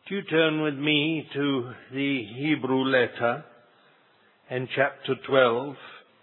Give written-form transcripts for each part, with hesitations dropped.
Do you turn with me to the Hebrew letter and chapter 12?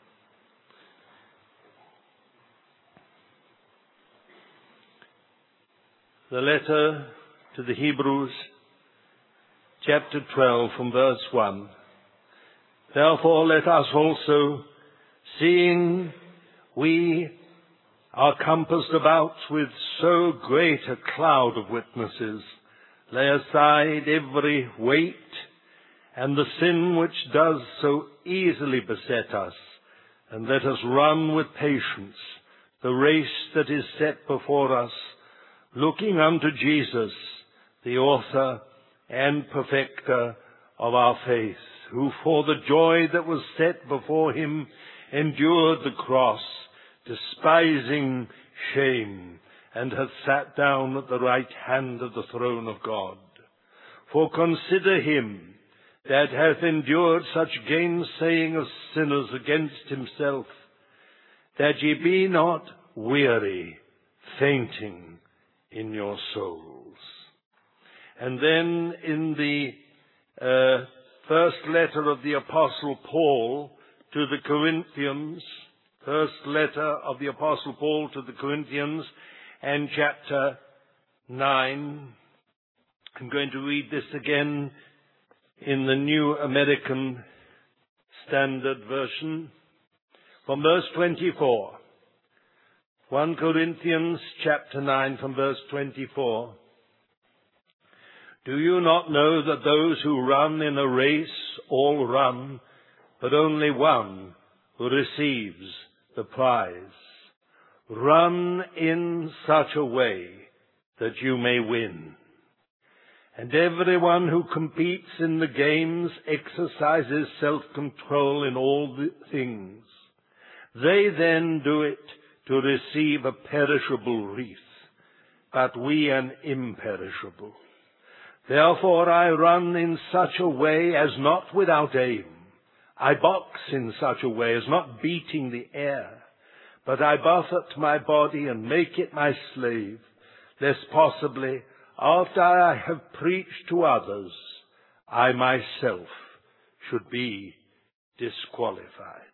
The letter to the Hebrews, chapter 12, from verse 1. Therefore let us also, seeing we are compassed about with so great a cloud of witnesses, lay aside every weight and the sin which does so easily beset us, and let us run with patience the race that is set before us, looking unto Jesus, the author and perfecter of our faith, who for the joy that was set before him endured the cross, despising shame, and hath sat down at the right hand of the throne of God. For consider him that hath endured such gainsaying of sinners against himself, that ye be not weary, fainting in your souls. And then in the first letter of the Apostle Paul to the Corinthians, first letter of the Apostle Paul to the Corinthians, and chapter 9. I'm going to read this again in the New American Standard Version from verse 24. 1 Corinthians chapter 9 from verse 24. Do you not know that those who run in a race all run, but only one who receives the prize? Run in such a way that you may win. And everyone who competes in the games exercises self-control in all things. They then do it to receive a perishable wreath, but we an imperishable. Therefore I run in such a way as not without aim. I box in such a way as not beating the air, but I buffet my body and make it my slave, lest possibly, after I have preached to others, I myself should be disqualified.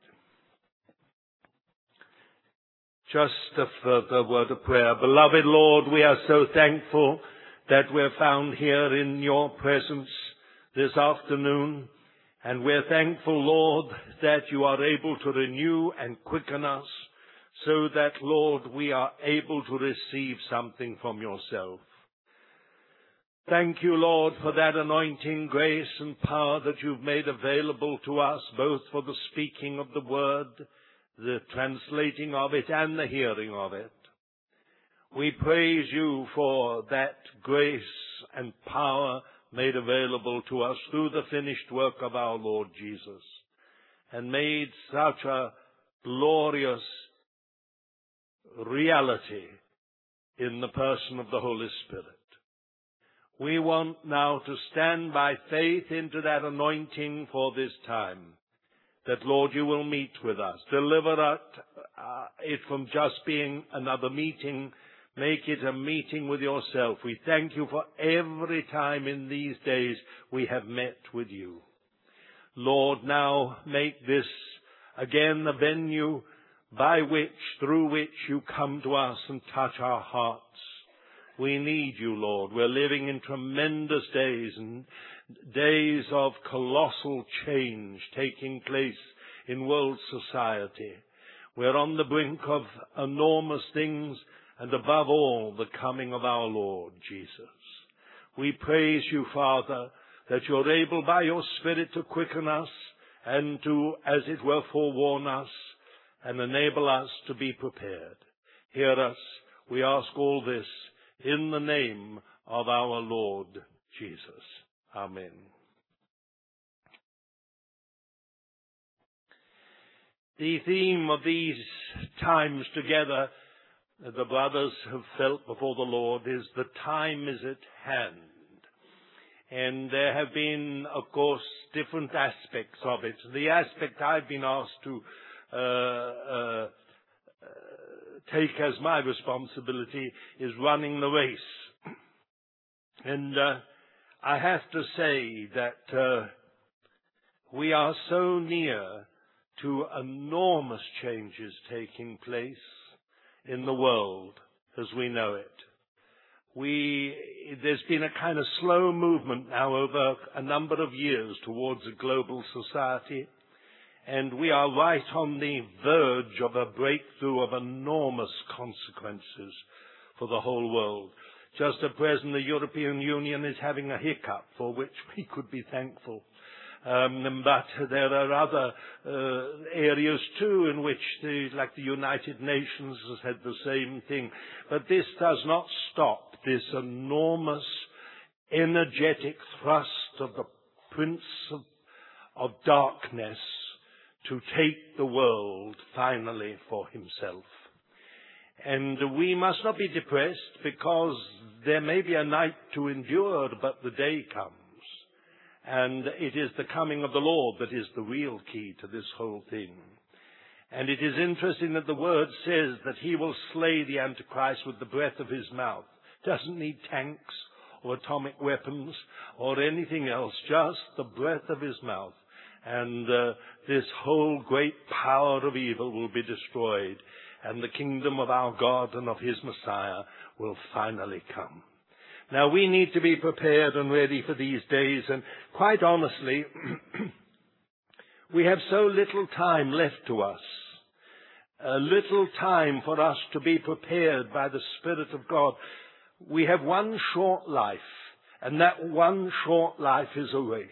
Just a further word of prayer. Beloved Lord, we are so thankful that we're found here in your presence this afternoon. And we're thankful, Lord, that you are able to renew and quicken us so that, Lord, we are able to receive something from yourself. Thank you, Lord, for that anointing grace and power that you've made available to us, both for the speaking of the word, the translating of it, and the hearing of it. We praise you for that grace and power made available to us through the finished work of our Lord Jesus, and made such a glorious reality in the person of the Holy Spirit. We want now to stand by faith into that anointing for this time, that, Lord, you will meet with us. Deliver it from just being another meeting. Make it a meeting with yourself. We thank you for every time in these days we have met with you. Lord, now make this again the venue through which you come to us and touch our hearts. We need you, Lord. We're living in tremendous days, and days of colossal change taking place in world society. We're on the brink of enormous things, and above all, the coming of our Lord Jesus. We praise you, Father, that you're able by your Spirit to quicken us and to, as it were, forewarn us and enable us to be prepared. Hear us, we ask all this in the name of our Lord Jesus. Amen. The theme of these times together, the brothers have felt before the Lord, is the time is at hand. And there have been, of course, different aspects of it. The aspect I've been asked to take as my responsibility is running the race. And I have to say that we are so near to enormous changes taking place in the world as we know it. There's been a kind of slow movement now over a number of years towards a global society, and we are right on the verge of a breakthrough of enormous consequences for the whole world. Just at present, the European Union is having a hiccup for which we could be thankful. But there are other areas too in which, like the United Nations has had the same thing. But this does not stop this enormous, energetic thrust of the Prince of Darkness to take the world finally for himself. And we must not be depressed, because there may be a night to endure, but the day comes. And it is the coming of the Lord that is the real key to this whole thing. And it is interesting that the word says that he will slay the Antichrist with the breath of his mouth. Doesn't need tanks or atomic weapons or anything else, just the breath of his mouth. And this whole great power of evil will be destroyed, and the kingdom of our God and of his Messiah will finally come. Now, we need to be prepared and ready for these days, and quite honestly, we have so little time left to us, little time for us to be prepared by the Spirit of God. We have one short life, and that one short life is a race.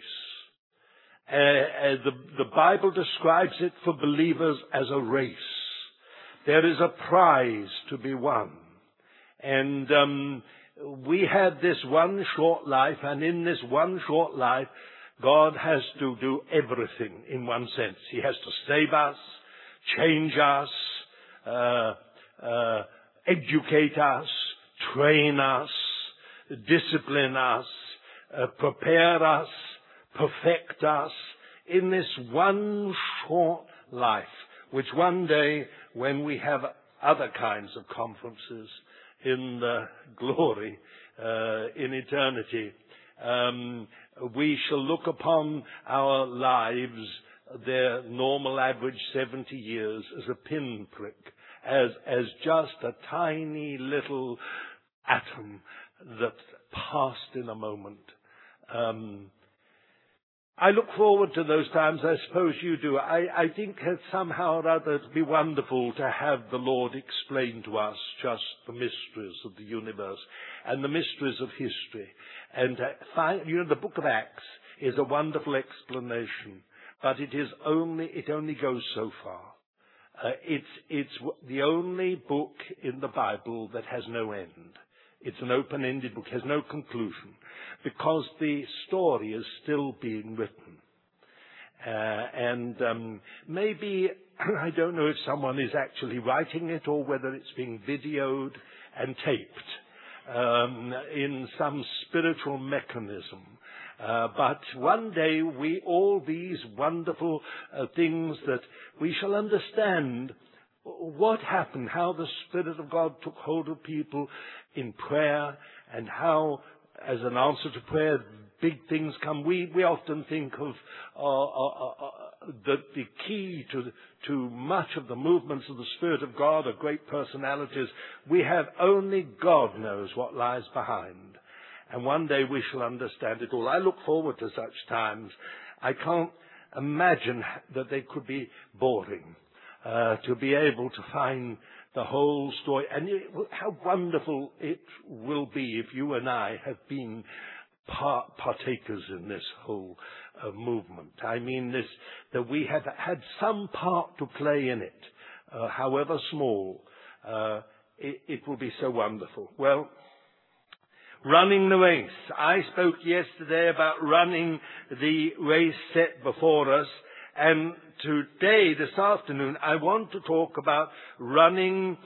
The Bible describes it for believers as a race. There is a prize to be won. And we have this one short life, and in this one short life, God has to do everything in one sense. He has to save us, change us, educate us, train us, discipline us, prepare us, perfect us in this one short life, which one day, when we have other kinds of conferences in the glory, in eternity, we shall look upon our lives, their normal average 70 years, as a pinprick, as just a tiny little atom that passed in a moment. I look forward to those times, I suppose you do. I think that somehow or other it would be wonderful to have the Lord explain to us just the mysteries of the universe and the mysteries of history. And the book of Acts is a wonderful explanation, but it only goes so far. It's the only book in the Bible that has no end. It's an open-ended book, has no conclusion, because the story is still being written. Maybe, I don't know if someone is actually writing it or whether it's being videoed and taped in some spiritual mechanism. But one day, all these wonderful things that we shall understand what happened, how the Spirit of God took hold of people in prayer, and how, as an answer to prayer, big things come. We often think of the key to much of the movements of the Spirit of God are great personalities. We have only God knows what lies behind. And one day we shall understand it all. I look forward to such times. I can't imagine that they could be boring. To be able to find the whole story. And how wonderful it will be if you and I have been partakers in this whole movement. I mean that we have had some part to play in it, however small. It will be so wonderful. Well, running the race. I spoke yesterday about running the race set before us. And today, this afternoon, I want to talk about running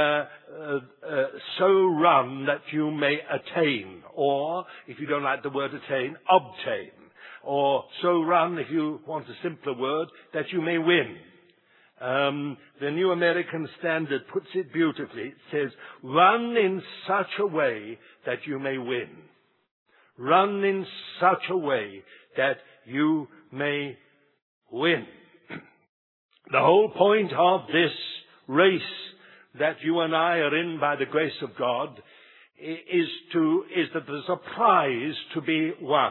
so run that you may attain, or, if you don't like the word attain, obtain, or so run, if you want a simpler word, that you may win. The New American Standard puts it beautifully. It says, run in such a way that you may win. Run in such a way that you may win. The whole point of this race that you and I are in by the grace of God is that there's a prize to be won.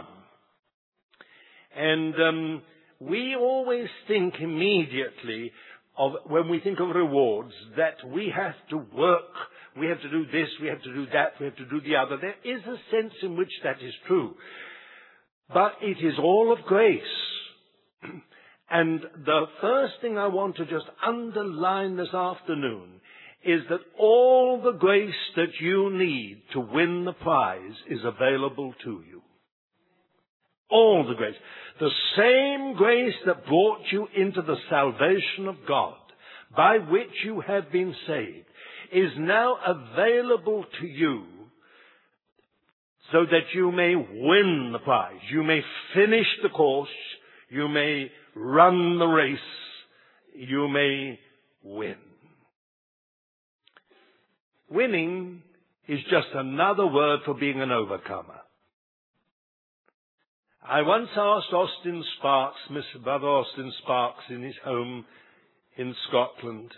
And we always think immediately of, when we think of rewards, that we have to work, we have to do this, we have to do that, we have to do the other. There is a sense in which that is true. But it is all of grace. And the first thing I want to just underline this afternoon is that all the grace that you need to win the prize is available to you. All the grace. The same grace that brought you into the salvation of God, by which you have been saved, is now available to you so that you may win the prize. You may finish the course. You may run the race. You may win. Winning is just another word for being an overcomer. I once asked Austin Sparks, Mr. Brother Austin Sparks, in his home in Scotland,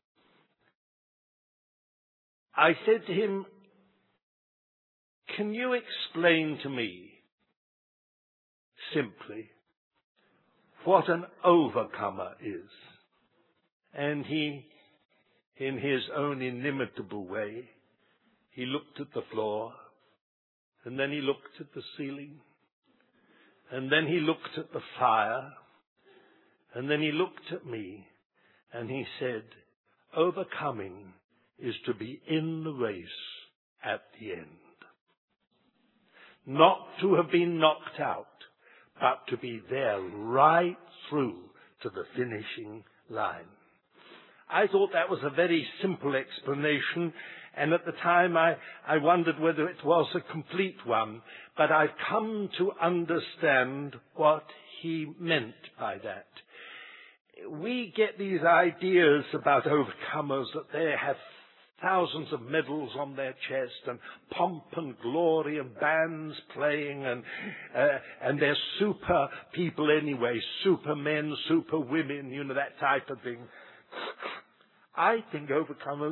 I said to him, can you explain to me simply what an overcomer is? And he, in his own inimitable way, he looked at the floor, and then he looked at the ceiling, and then he looked at the fire, and then he looked at me, and he said, overcoming is to be in the race at the end. Not to have been knocked out, but to be there right through to the finishing line. I thought that was a very simple explanation, and at the time I wondered whether it was a complete one, but I've come to understand what he meant by that. We get these ideas about overcomers that they have thousands of medals on their chest and pomp and glory and bands playing and they're super people anyway, supermen, super women, you know, that type of thing. I think overcomers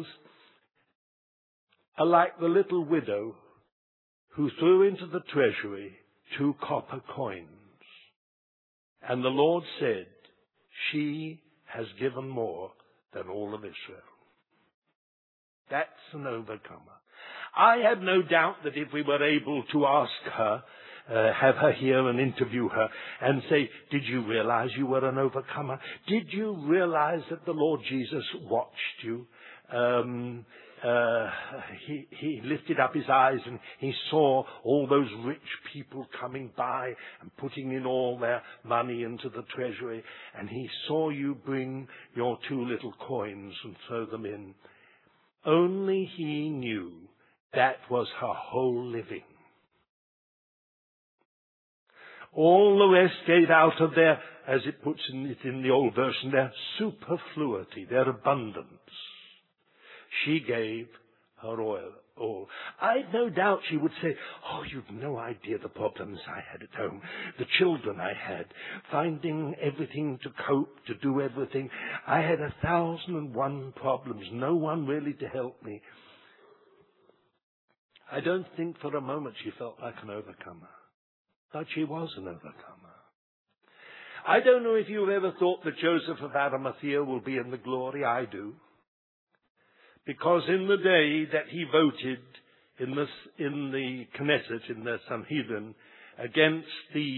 are like the little widow who threw into the treasury 2 copper coins. And the Lord said, she has given more than all of Israel. That's an overcomer. I have no doubt that if we were able to ask her, have her here and interview her and say, did you realize you were an overcomer? Did you realize that the Lord Jesus watched you? He lifted up his eyes and he saw all those rich people coming by and putting in all their money into the treasury, and he saw you bring your 2 little coins and throw them in. Only he knew that was her whole living. All the rest gave out of their, as it puts it in the old version, their superfluity, their abundance. She gave her all. I've no doubt she would say, oh, you've no idea the problems I had at home, the children I had, finding everything to cope, to do everything. I had 1,001 problems, no one really to help me. I don't think for a moment she felt like an overcomer, but she was an overcomer. I don't know if you've ever thought that Joseph of Arimathea will be in the glory. I do. Because in the day that he voted in the Knesset, in the Sanhedrin, against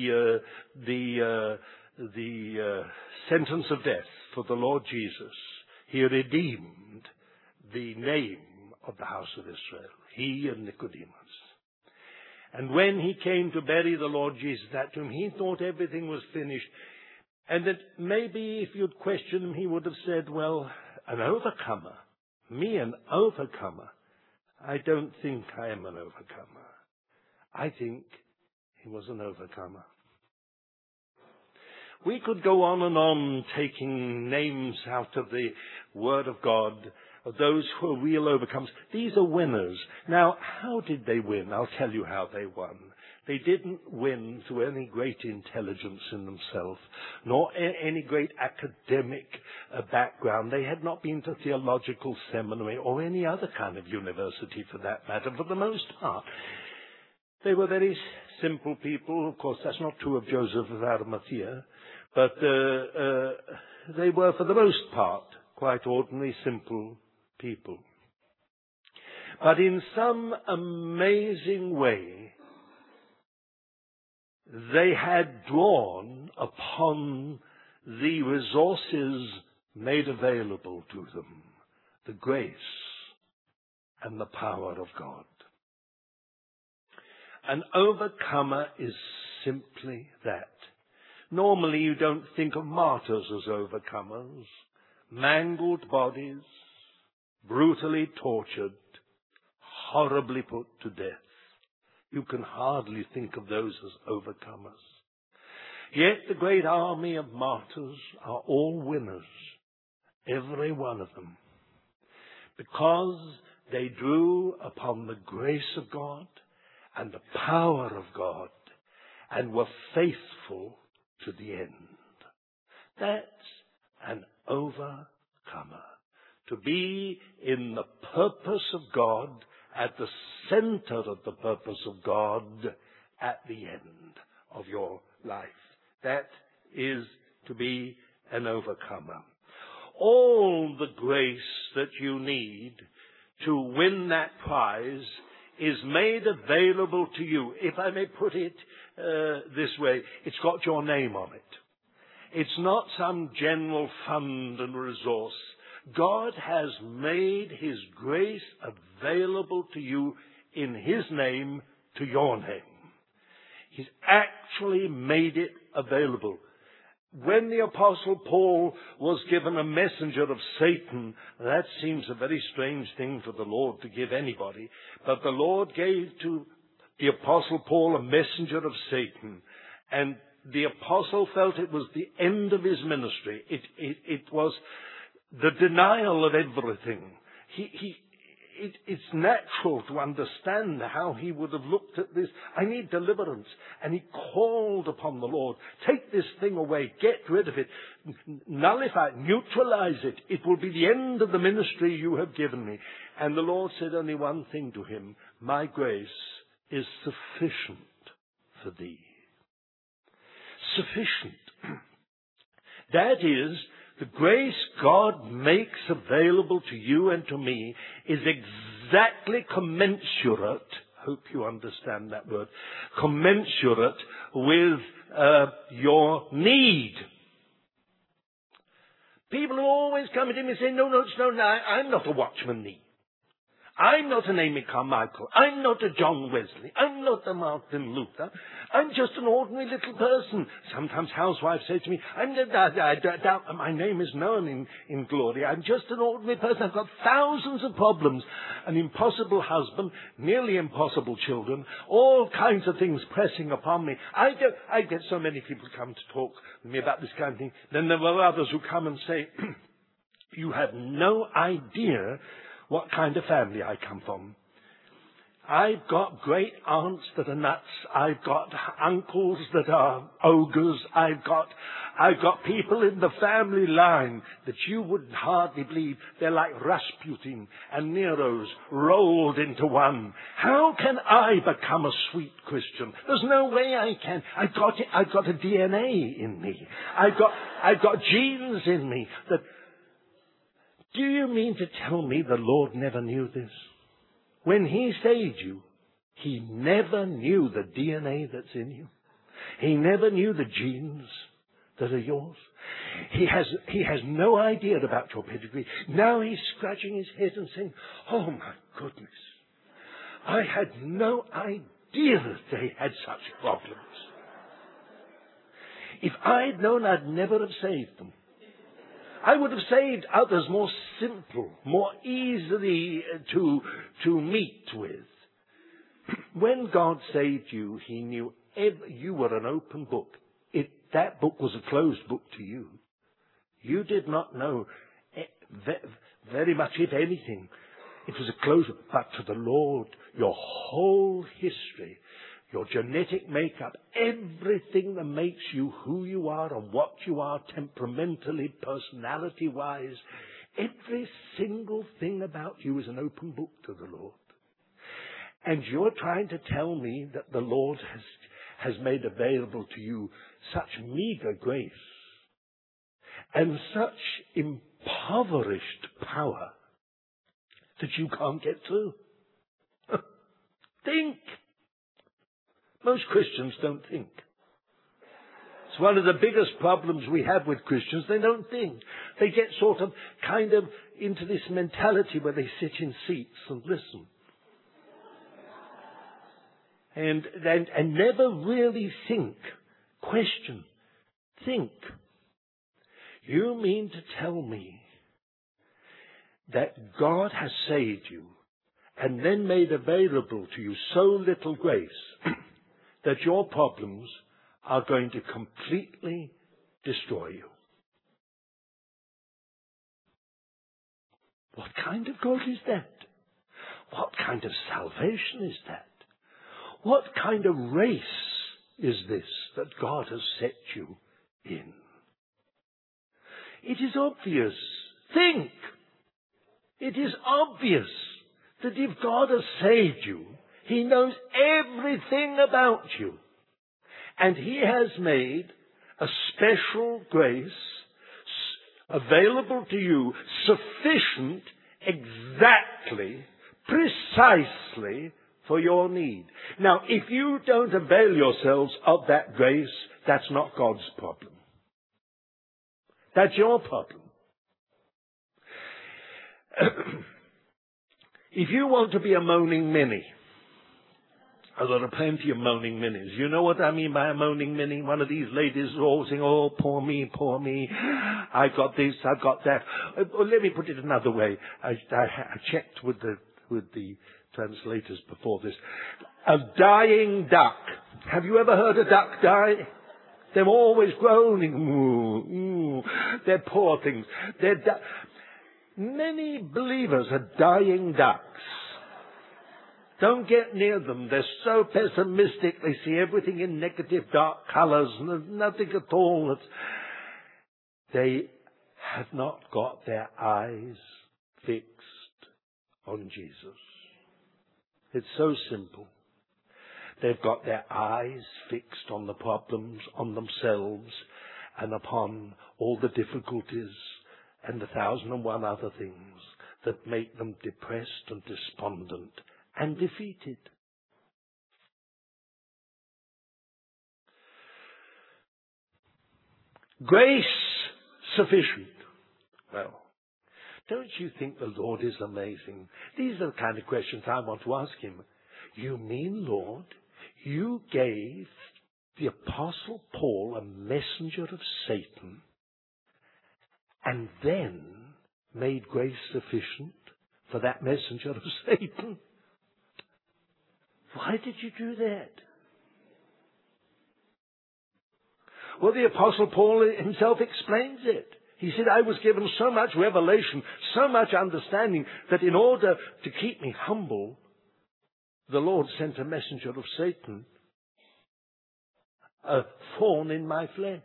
the sentence of death for the Lord Jesus, he redeemed the name of the house of Israel, he and Nicodemus. And when he came to bury the Lord Jesus at tomb, he thought everything was finished. And that maybe if you'd questioned him, he would have said, well, an overcomer. Me, an overcomer? I don't think I am an overcomer. I think he was an overcomer. We could go on and on taking names out of the Word of God of those who are real overcomers. These are winners. Now, how did they win? I'll tell you how they won. They didn't win through any great intelligence in themselves, nor any great academic background. They had not been to theological seminary or any other kind of university for that matter, for the most part. They were very simple people. Of course, that's not true of Joseph of Arimathea, but they were, for the most part, quite ordinary, simple people. But in some amazing way, they had drawn upon the resources made available to them, the grace and the power of God. An overcomer is simply that. Normally you don't think of martyrs as overcomers. Mangled bodies, brutally tortured, horribly put to death. You can hardly think of those as overcomers. Yet the great army of martyrs are all winners, every one of them, because they drew upon the grace of God and the power of God and were faithful to the end. That's an overcomer. To be in the purpose of God, at the center of the purpose of God, at the end of your life. That is to be an overcomer. All the grace that you need to win that prize is made available to you. If I may put it this way, it's got your name on it. It's not some general fund and resource. God has made His grace available to you in His name, to your name. He's actually made it available. When the Apostle Paul was given a messenger of Satan, that seems a very strange thing for the Lord to give anybody, but the Lord gave to the Apostle Paul a messenger of Satan, and the apostle felt it was the end of his ministry. It was the denial of everything. It's natural to understand how he would have looked at this. I need deliverance. And he called upon the Lord. Take this thing away. Get rid of it. Nullify it. Neutralize it. It will be the end of the ministry you have given me. And the Lord said only one thing to him. My grace is sufficient for thee. Sufficient. That is, the grace God makes available to you and to me is exactly commensurate, hope you understand that word, commensurate with your need. People are always coming to me and saying, no, I'm not a Watchman Nee. I'm not an Amy Carmichael. I'm not a John Wesley. I'm not a Martin Luther. I'm just an ordinary little person. Sometimes housewives say to me, my name is known in glory. I'm just an ordinary person. I've got thousands of problems. An impossible husband, nearly impossible children, all kinds of things pressing upon me. I get so many people come to talk with me about this kind of thing. Then there are others who come and say, you have no idea what kind of family I come from. I've got great aunts that are nuts. I've got uncles that are ogres. I've got people in the family line that you wouldn't hardly believe. They're like Rasputin and Nero's rolled into one. How can I become a sweet Christian? There's no way I can. I've got a DNA in me. I've got genes in me that. Do you mean to tell me the Lord never knew this? When He saved you, He never knew the DNA that's in you. He never knew the genes that are yours. He has no idea about your pedigree. Now He's scratching His head and saying, oh my goodness, I had no idea that they had such problems. If I'd known, I'd never have saved them. I would have saved others more simple, more easily to meet with. When God saved you, He knew you were an open book. That book was a closed book to you. You did not know very much, if anything. It was a closed book. But to the Lord, your whole history, your genetic makeup, everything that makes you who you are and what you are temperamentally, personality-wise, every single thing about you is an open book to the Lord. And you're trying to tell me that the Lord has made available to you such meager grace and such impoverished power that you can't get through. Think. Most Christians don't think. It's one of the biggest problems we have with Christians. They don't think. They get sort of kind of into this mentality where they sit in seats and listen. And never really think. Question. Think. You mean to tell me that God has saved you and then made available to you so little grace that your problems are going to completely destroy you? What kind of God is that? What kind of salvation is that? What kind of race is this that God has set you in? It is obvious. Think. It is obvious that if God has saved you, He knows everything about you. And He has made a special grace available to you, sufficient, exactly, precisely for your need. Now, if you don't avail yourselves of that grace, that's not God's problem. That's your problem. If you want to be a moaning Minnie, there are plenty of moaning Minnies. You know what I mean by a moaning Minnie? One of these ladies is always saying, oh, poor me, I've got this, I've got that. Let me put it another way. I checked with the translators before this. A dying duck. Have you ever heard a duck die? They're always groaning. Ooh, they're poor things. Many believers are dying ducks. Don't get near them. They're so pessimistic. They see everything in negative, dark colors. Nothing at all. They have not got their eyes fixed on Jesus. It's so simple. They've got their eyes fixed on the problems, on themselves, and upon all the difficulties and 1,001 other things that make them depressed and despondent and defeated. Grace sufficient. Well, don't you think the Lord is amazing? These are the kind of questions I want to ask Him. You mean, Lord, you gave the Apostle Paul a messenger of Satan and then made grace sufficient for that messenger of Satan? Why did you do that? Well, the Apostle Paul himself explains it. He said, I was given so much revelation, so much understanding, that in order to keep me humble, the Lord sent a messenger of Satan, a thorn in my flesh.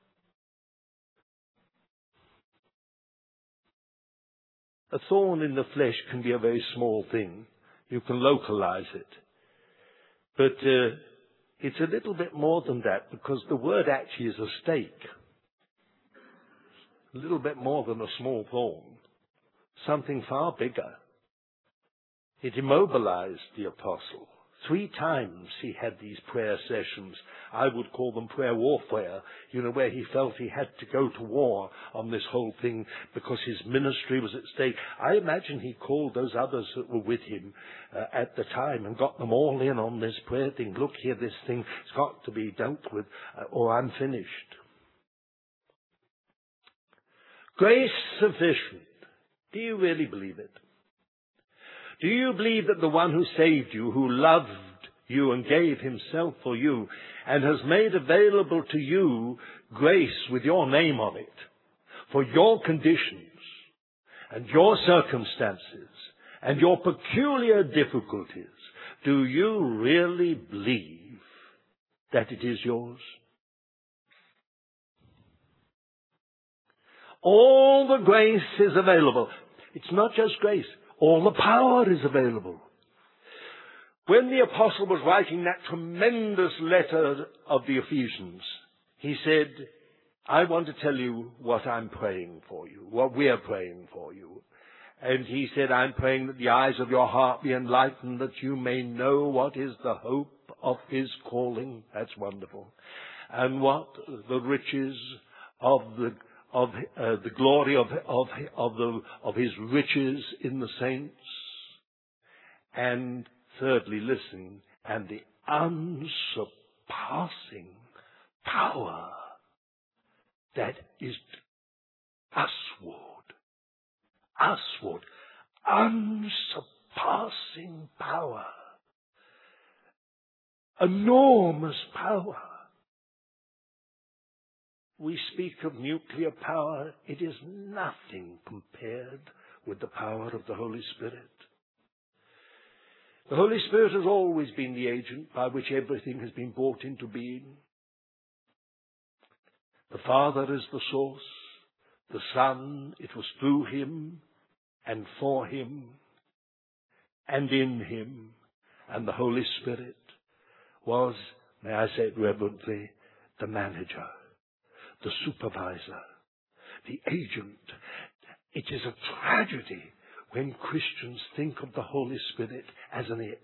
A thorn in the flesh can be a very small thing. You can localize it. But it's a little bit more than that, because the word actually is a stake. A little bit more than a small thorn. Something far bigger. It immobilized the apostle. 3 times he had these prayer sessions. I would call them prayer warfare, where he felt he had to go to war on this whole thing because his ministry was at stake. I imagine he called those others that were with him at the time and got them all in on this prayer thing. Look here, this thing has got to be dealt with or I'm finished. Grace sufficient. Do you really believe it? Do you believe that the one who saved you, who loved you and gave himself for you, and has made available to you grace with your name on it, for your conditions and your circumstances and your peculiar difficulties, do you really believe that it is yours. All the grace is available. It's not just grace. All the power is available. When the apostle was writing that tremendous letter of the Ephesians, he said, I want to tell you what I'm praying for you, what we're praying for you. And he said, I'm praying that the eyes of your heart be enlightened, that you may know what is the hope of his calling. That's wonderful. And what the riches of the glory of his riches in the saints. And thirdly, listen, and the unsurpassing power that is usward, unsurpassing power, enormous power. We speak of nuclear power. It is nothing compared with the power of the Holy Spirit. The Holy Spirit has always been the agent by which everything has been brought into being. The Father is the source. The Son, it was through him and for him and in him. And the Holy Spirit was, may I say it reverently, the manager, the supervisor, the agent. It is a tragedy when Christians think of the Holy Spirit as an it,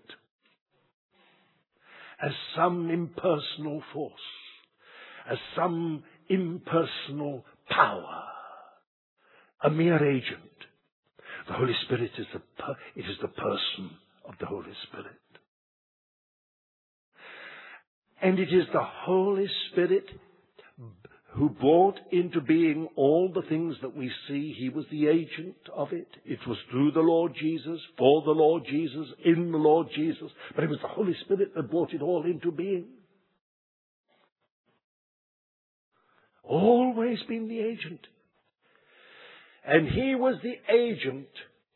as some impersonal force, as some impersonal power, a mere agent. The Holy Spirit is the person of the Holy Spirit. And it is the Holy Spirit who brought into being all the things that we see. He was the agent of it. It was through the Lord Jesus, for the Lord Jesus, in the Lord Jesus. But it was the Holy Spirit that brought it all into being. Always been the agent. And he was the agent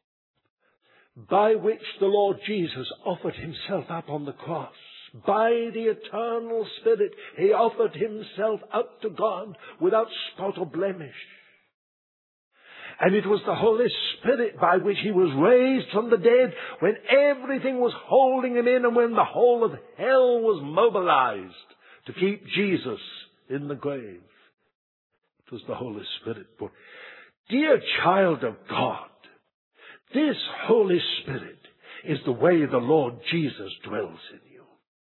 by which the Lord Jesus offered himself up on the cross. By the eternal Spirit, he offered himself up to God without spot or blemish. And it was the Holy Spirit by which he was raised from the dead when everything was holding him in and when the whole of hell was mobilized to keep Jesus in the grave. It was the Holy Spirit. Dear child of God, this Holy Spirit is the way the Lord Jesus dwells in you.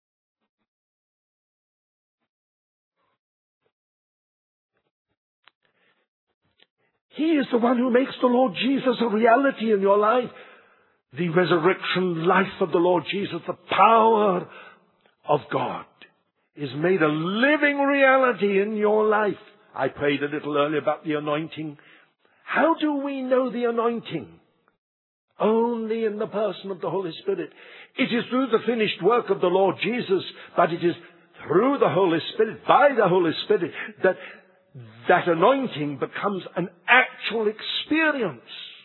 He is the one who makes the Lord Jesus a reality in your life. The resurrection life of the Lord Jesus, the power of God, is made a living reality in your life. I prayed a little earlier about the anointing. How do we know the anointing? Only in the person of the Holy Spirit. It is through the finished work of the Lord Jesus, but it is through the Holy Spirit, by the Holy Spirit, that anointing becomes an actual experience.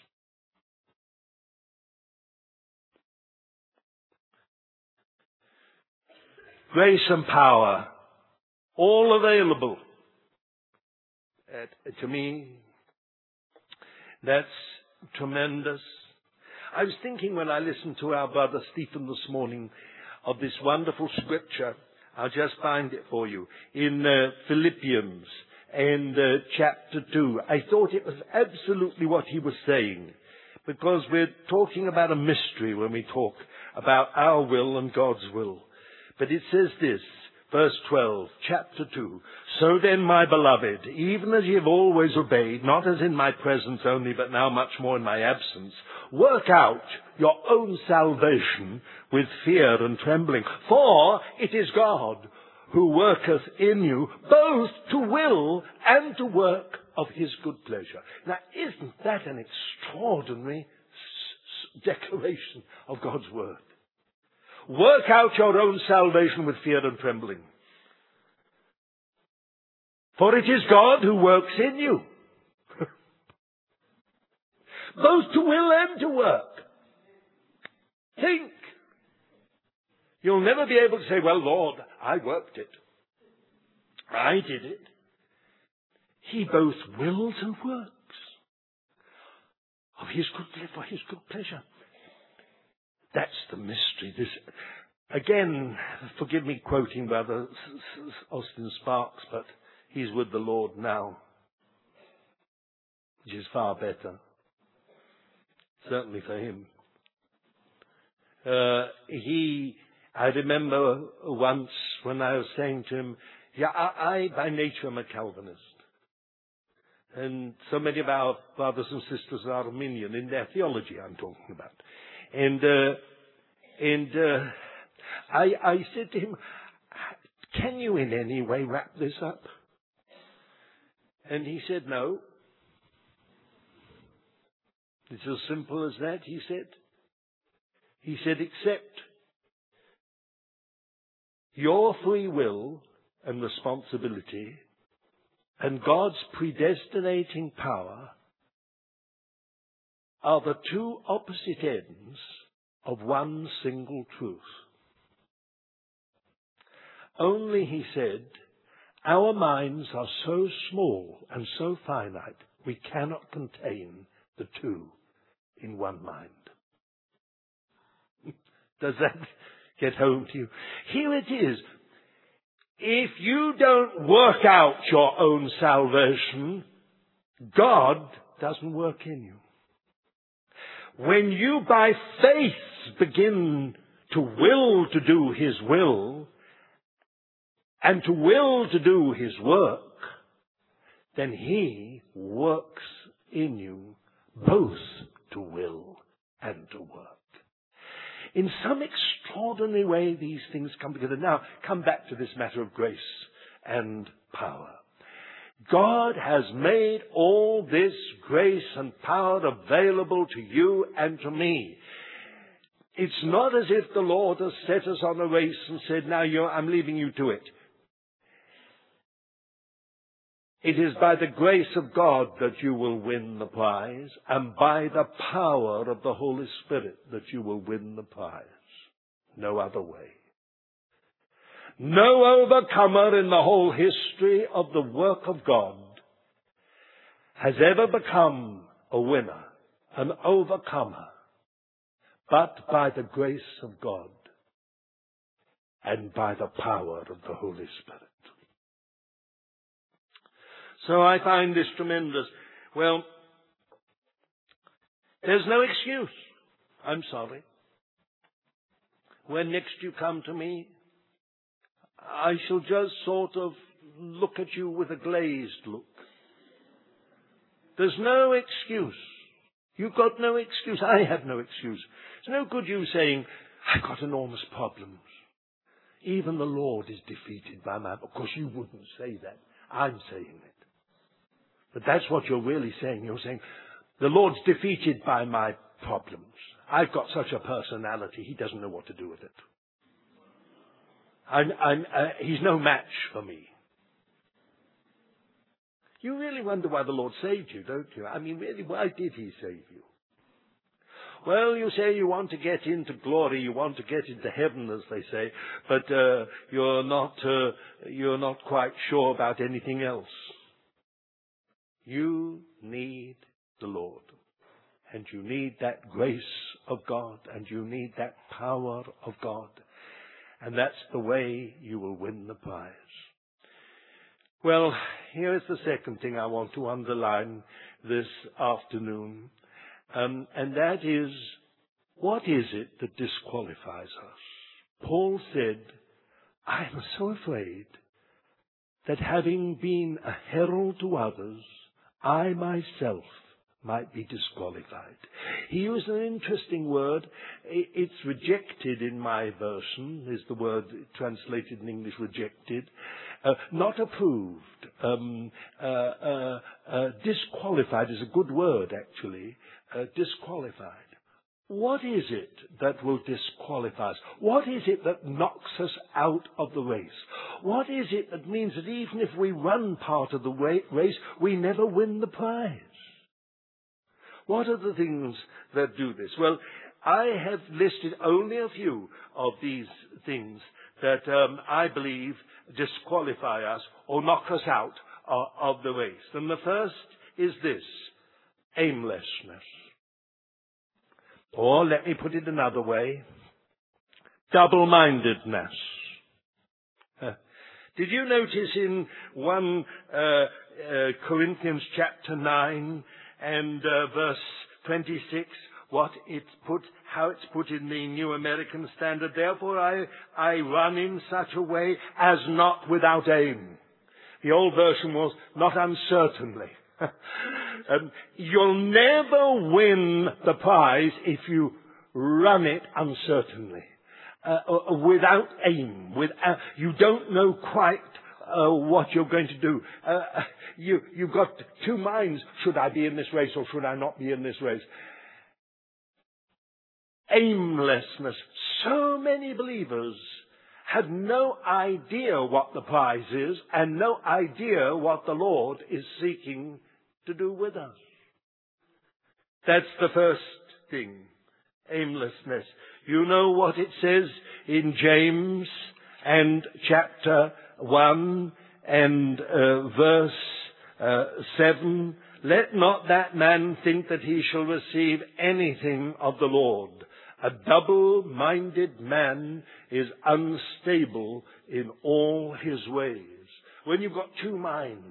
Grace and power, all available. To me, that's tremendous. I was thinking when I listened to our brother Stephen this morning of this wonderful scripture. I'll just find it for you. In Philippians and chapter 2. I thought it was absolutely what he was saying. Because we're talking about a mystery when we talk about our will and God's will. But it says this, verse 12, chapter 2. So then, my beloved, even as ye have always obeyed, not as in my presence only, but now much more in my absence, work out your own salvation with fear and trembling. For it is God who worketh in you both to will and to work of his good pleasure. Now, isn't that an extraordinary declaration of God's word? Work out your own salvation with fear and trembling. For it is God who works in you. Both to will and to work. Think. You'll never be able to say, well, Lord, I worked it. I did it. He both wills and works of his good, for his good pleasure. That's the mystery. This, again, forgive me quoting Brother Austin Sparks, but he's with the Lord now, which is far better, certainly for him. I remember once when I was saying to him, yeah, I by nature am a Calvinist. And so many of our brothers and sisters are Arminian in their theology, I'm talking about. And I said to him, can you in any way wrap this up? And he said, no. It's as simple as that, he said. He said, except your free will and responsibility and God's predestinating power are the two opposite ends of one single truth. Only, he said, our minds are so small and so finite, we cannot contain the two in one mind. Does that get home to you? Here it is. If you don't work out your own salvation, God doesn't work in you. When you by faith begin to will to do His will and to will to do His work, then He works in you both to will and to work. In some extraordinary way, these things come together. Now, come back to this matter of grace and power. God has made all this grace and power available to you and to me. It's not as if the Lord has set us on a race and said, now I'm leaving you to it. It is by the grace of God that you will win the prize, and by the power of the Holy Spirit that you will win the prize. No other way. No overcomer in the whole history of the work of God has ever become a winner, an overcomer, but by the grace of God and by the power of the Holy Spirit. So I find this tremendous. Well, there's no excuse. I'm sorry. When next you come to me, I shall just sort of look at you with a glazed look. There's no excuse. You've got no excuse. I have no excuse. It's no good you saying, I've got enormous problems. Even the Lord is defeated by my... Of course, you wouldn't say that. I'm saying it. But that's what you're really saying. You're saying, the Lord's defeated by my problems. I've got such a personality, He doesn't know what to do with it. He's no match for me. You really wonder why the Lord saved you, don't you? I mean, really, why did He save you? Well, you say you want to get into glory, you want to get into heaven, as they say, but you're not quite sure about anything else. You need the Lord, and you need that grace of God, and you need that power of God, and that's the way you will win the prize. Well, here is the second thing I want to underline this afternoon, and that is, what is it that disqualifies us? Paul said, I am so afraid that having been a herald to others, I myself might be disqualified. He used an interesting word. It's rejected in my version, is the word translated in English, rejected. Not approved. Disqualified is a good word, actually. Disqualified. What is it that will disqualify us? What is it that knocks us out of the race? What is it that means that even if we run part of the race, we never win the prize? What are the things that do this? Well, I have listed only a few of these things that I believe disqualify us or knock us out of the race. And the first is this: aimlessness. Or let me put it another way: double-mindedness. Did you notice in 1 Corinthians chapter 9 and verse 26 how it's put in the New American Standard? Therefore I run in such a way as not without aim. The old version was not uncertainly. You'll never win the prize if you run it uncertainly. Without aim, you don't know quite what you're going to do. You've got two minds. Should I be in this race or should I not be in this race? Aimlessness. So many believers had no idea what the prize is and no idea what the Lord is seeking to do with us. That's the first thing. Aimlessness. You know what it says in James and chapter 1 and verse 7. Let not that man think that he shall receive anything of the Lord. A double-minded man is unstable in all his ways. When you've got two minds,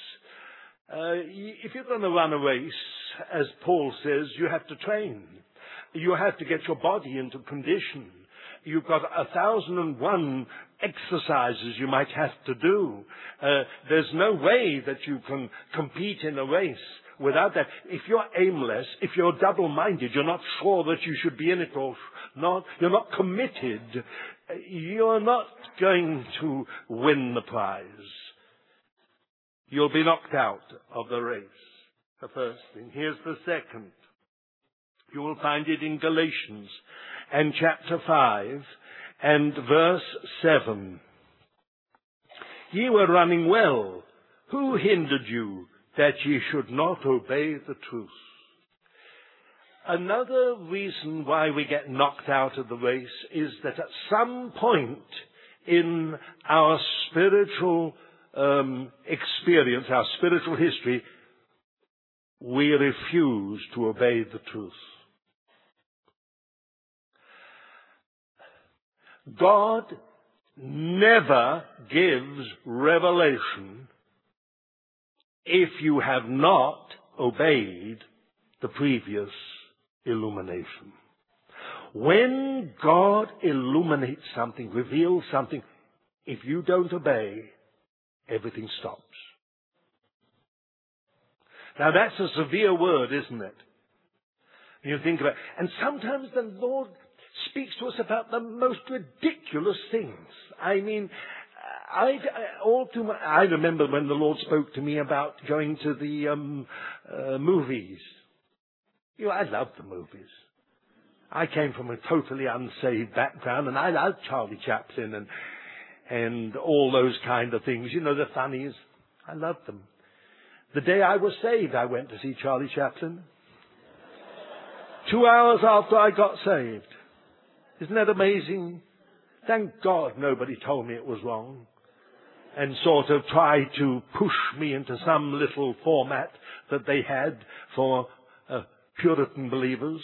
if you're going to run a race, as Paul says, you have to train. You have to get your body into condition. You've got 1,001 exercises you might have to do. There's no way that you can compete in a race without that. If you're aimless, if you're double-minded, you're not sure that you should be in it or not, you're not committed, you're not going to win the prize. You'll be knocked out of the race. The first thing. Here's the second. You will find it in Galatians and chapter 5 and verse 7. Ye were running well. Who hindered you that ye should not obey the truth? Another reason why we get knocked out of the race is that at some point in our spiritual experience, our spiritual history, we refuse to obey the truth. God never gives revelation if you have not obeyed the previous illumination. When God illuminates something, reveals something, if you don't obey, everything stops. Now that's a severe word, isn't it? You think about it. And sometimes the Lord speaks to us about the most ridiculous things. I mean, I remember when the Lord spoke to me about going to the movies. You know, I love the movies. I came from a totally unsaved background, and I loved Charlie Chaplin and all those kind of things. You know, the funnies. I loved them. The day I was saved, I went to see Charlie Chaplin. 2 hours after I got saved. Isn't that amazing? Thank God nobody told me it was wrong and sort of tried to push me into some little format that they had for Puritan believers.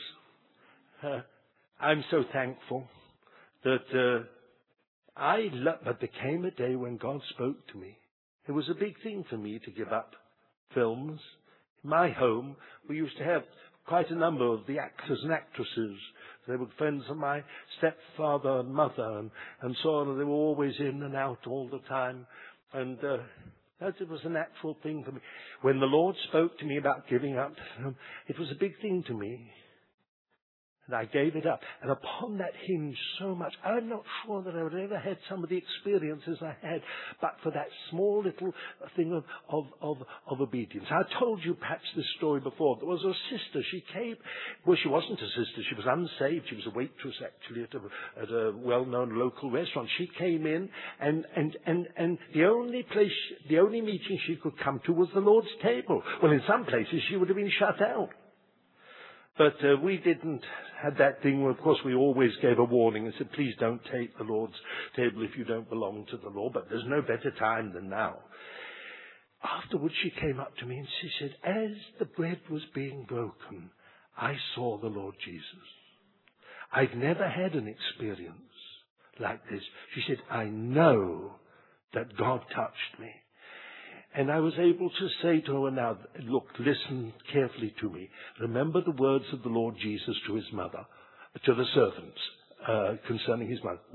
I'm so thankful that but there came a day when God spoke to me. It was a big thing for me to give up films. In my home, we used to have quite a number of the actors and actresses. They were friends of my stepfather and mother and so on. And they were always in and out all the time. And it was a natural thing for me. When the Lord spoke to me about giving up, it was a big thing to me. And I gave it up. And upon that hinged so much. I'm not sure that I would have ever had some of the experiences I had, but for that small little thing of obedience. I told you perhaps this story before. There was a sister. She came. Well, she wasn't a sister. She was unsaved. She was a waitress actually at a well-known local restaurant. She came in, and the only meeting she could come to was the Lord's table. Well, in some places she would have been shut out. But we didn't have that thing where, of course, we always gave a warning and said, please don't take the Lord's table if you don't belong to the Lord. But there's no better time than now. Afterwards, she came up to me and she said, as the bread was being broken, I saw the Lord Jesus. I've never had an experience like this. She said, I know that God touched me. And I was able to say to her, now, look, listen carefully to me. Remember the words of the Lord Jesus to his mother, to the servants, concerning his mother.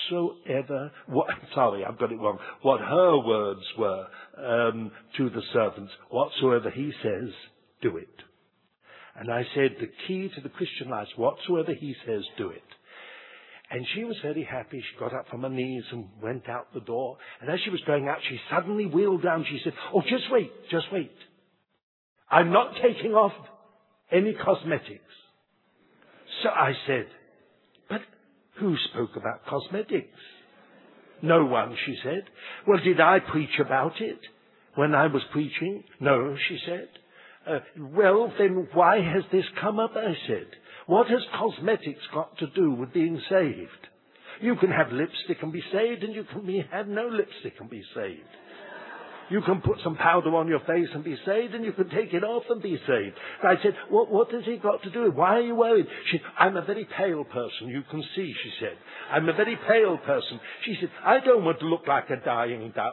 I've got it wrong. What her words were to the servants, whatsoever he says, do it. And I said, the key to the Christian life, whatsoever he says, do it. And she was very happy. She got up from her knees and went out the door. And as she was going out, she suddenly wheeled round. She said, oh, just wait. I'm not taking off any cosmetics. So I said, but who spoke about cosmetics? No one, she said. Well, did I preach about it when I was preaching? No, she said. Well, then why has this come up? I said. What has cosmetics got to do with being saved? You can have lipstick and be saved, and you can have no lipstick and be saved. You can put some powder on your face and be saved, and you can take it off and be saved. I said, what has it got to do with? Why are you worried? She said, I'm a very pale person, you can see, she said. I'm a very pale person. She said, I don't want to look like a dying duck.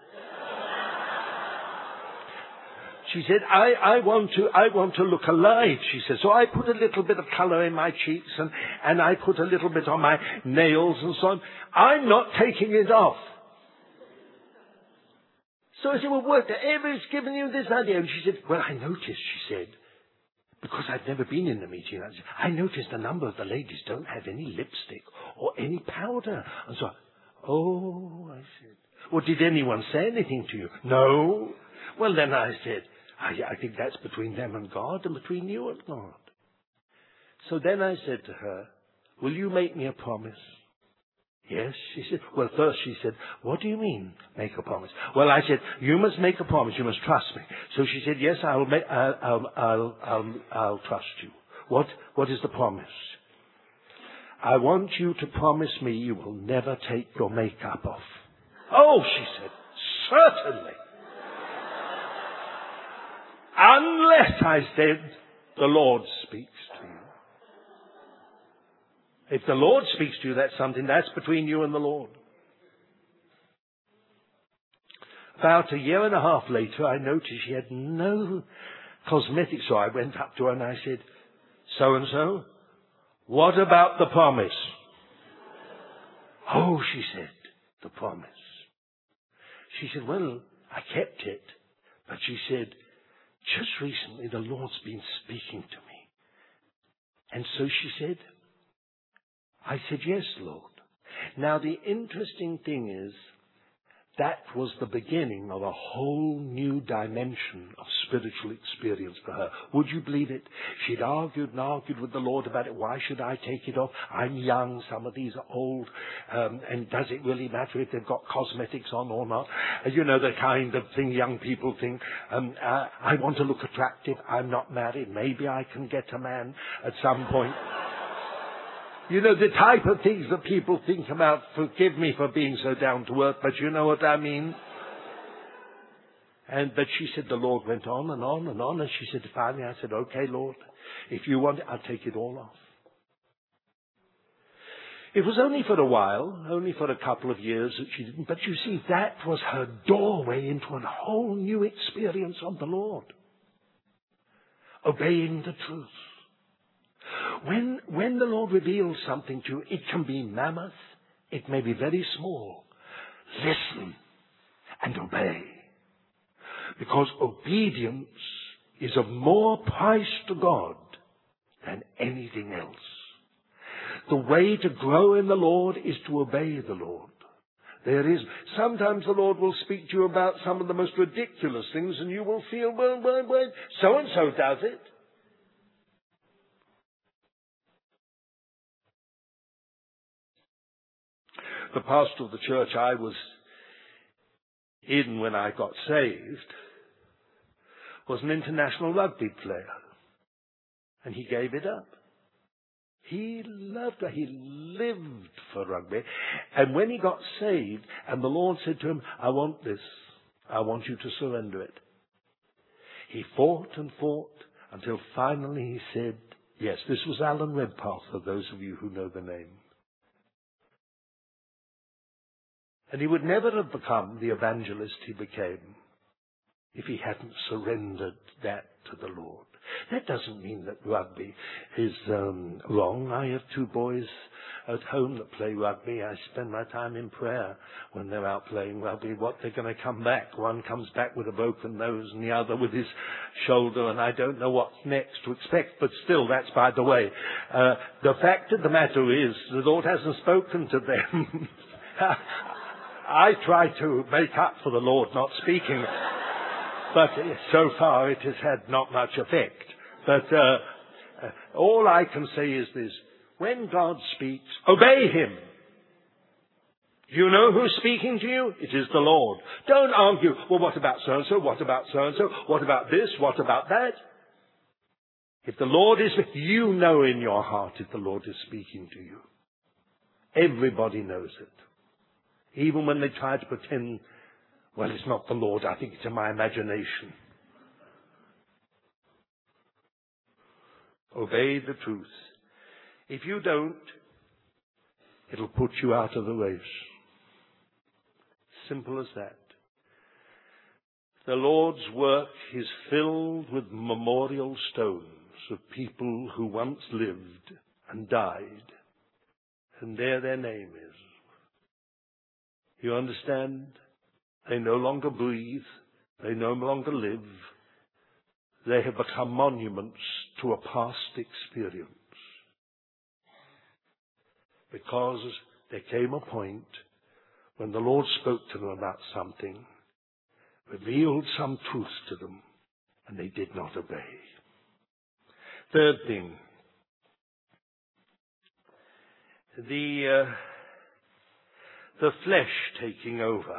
She said, I want to look alive, she said. So I put a little bit of colour in my cheeks and I put a little bit on my nails and so on. I'm not taking it off. So I said, well, whatever's given you this idea? And she said, well, I noticed, she said, because I've never been in the meeting, I noticed a number of the ladies don't have any lipstick or any powder. And so, oh, I said, well, did anyone say anything to you? No. Well, then I said, I think that's between them and God and between you and God. So then I said to her, will you make me a promise? Yes, she said. Well, first she said, what do you mean, make a promise? Well, I said, you must make a promise. You must trust me. So she said, yes, I'll trust you. What is the promise? I want you to promise me you will never take your makeup off. Oh, she said, certainly. Unless, I said, the Lord speaks to you. If the Lord speaks to you, that's that's between you and the Lord. About a year and a half later, I noticed she had no cosmetics, so I went up to her and I said, so-and-so, what about the promise? Oh, she said, the promise. She said, well, I kept it. But she said, just recently the Lord's been speaking to me. And so she said, I said, yes, Lord. Now the interesting thing is, that was the beginning of a whole new dimension of spiritual experience for her. Would you believe it? She'd argued and argued with the Lord about it. Why should I take it off? I'm young. Some of these are old. And does it really matter if they've got cosmetics on or not? You know, the kind of thing young people think. I want to look attractive. I'm not married. Maybe I can get a man at some point. You know, the type of things that people think about. Forgive me for being so down to earth, but you know what I mean. But she said the Lord went on and on and on, and she said finally, I said, okay, Lord, if you want it, I'll take it all off. It was only for a while, only for a couple of years that she didn't, but you see, that was her doorway into a whole new experience of the Lord. Obeying the truth. When the Lord reveals something to you, it can be mammoth, it may be very small. Listen and obey. Because obedience is of more price to God than anything else. The way to grow in the Lord is to obey the Lord. Sometimes the Lord will speak to you about some of the most ridiculous things and you will feel, well, so-and-so does it. The pastor of the church I was in when I got saved was an international rugby player. and he gave it up. He loved it. He lived for rugby. And when he got saved, and the Lord said to him, I want this. I want you to surrender it. He fought and fought until finally he said, yes, this was Alan Redpath, for those of you who know the name. And he would never have become the evangelist he became if he hadn't surrendered that to the Lord. That doesn't mean that rugby is wrong. I have two boys at home that play rugby. I spend my time in prayer when they're out playing rugby, what they're going to come back. One comes back with a broken nose and the other with his shoulder, and I don't know what's next to expect, but still, that's by the way. The fact of the matter is, the Lord hasn't spoken to them. I try to make up for the Lord not speaking, but so far it has had not much effect. But all I can say is this. When God speaks, obey him. Do you know who's speaking to you? It is the Lord. Don't argue, well, what about so-and-so? What about so-and-so? What about this? What about that? If the Lord is, you know in your heart if the Lord is speaking to you. Everybody knows it. Even when they try to pretend, well, it's not the Lord, I think it's in my imagination. Obey the truth. If you don't, it'll put you out of the race. Simple as that. The Lord's work is filled with memorial stones of people who once lived and died, and there their name is. You understand? They no longer breathe. They no longer live. They have become monuments to a past experience. Because there came a point when the Lord spoke to them about something, revealed some truth to them, and they did not obey. Third thing, the flesh taking over.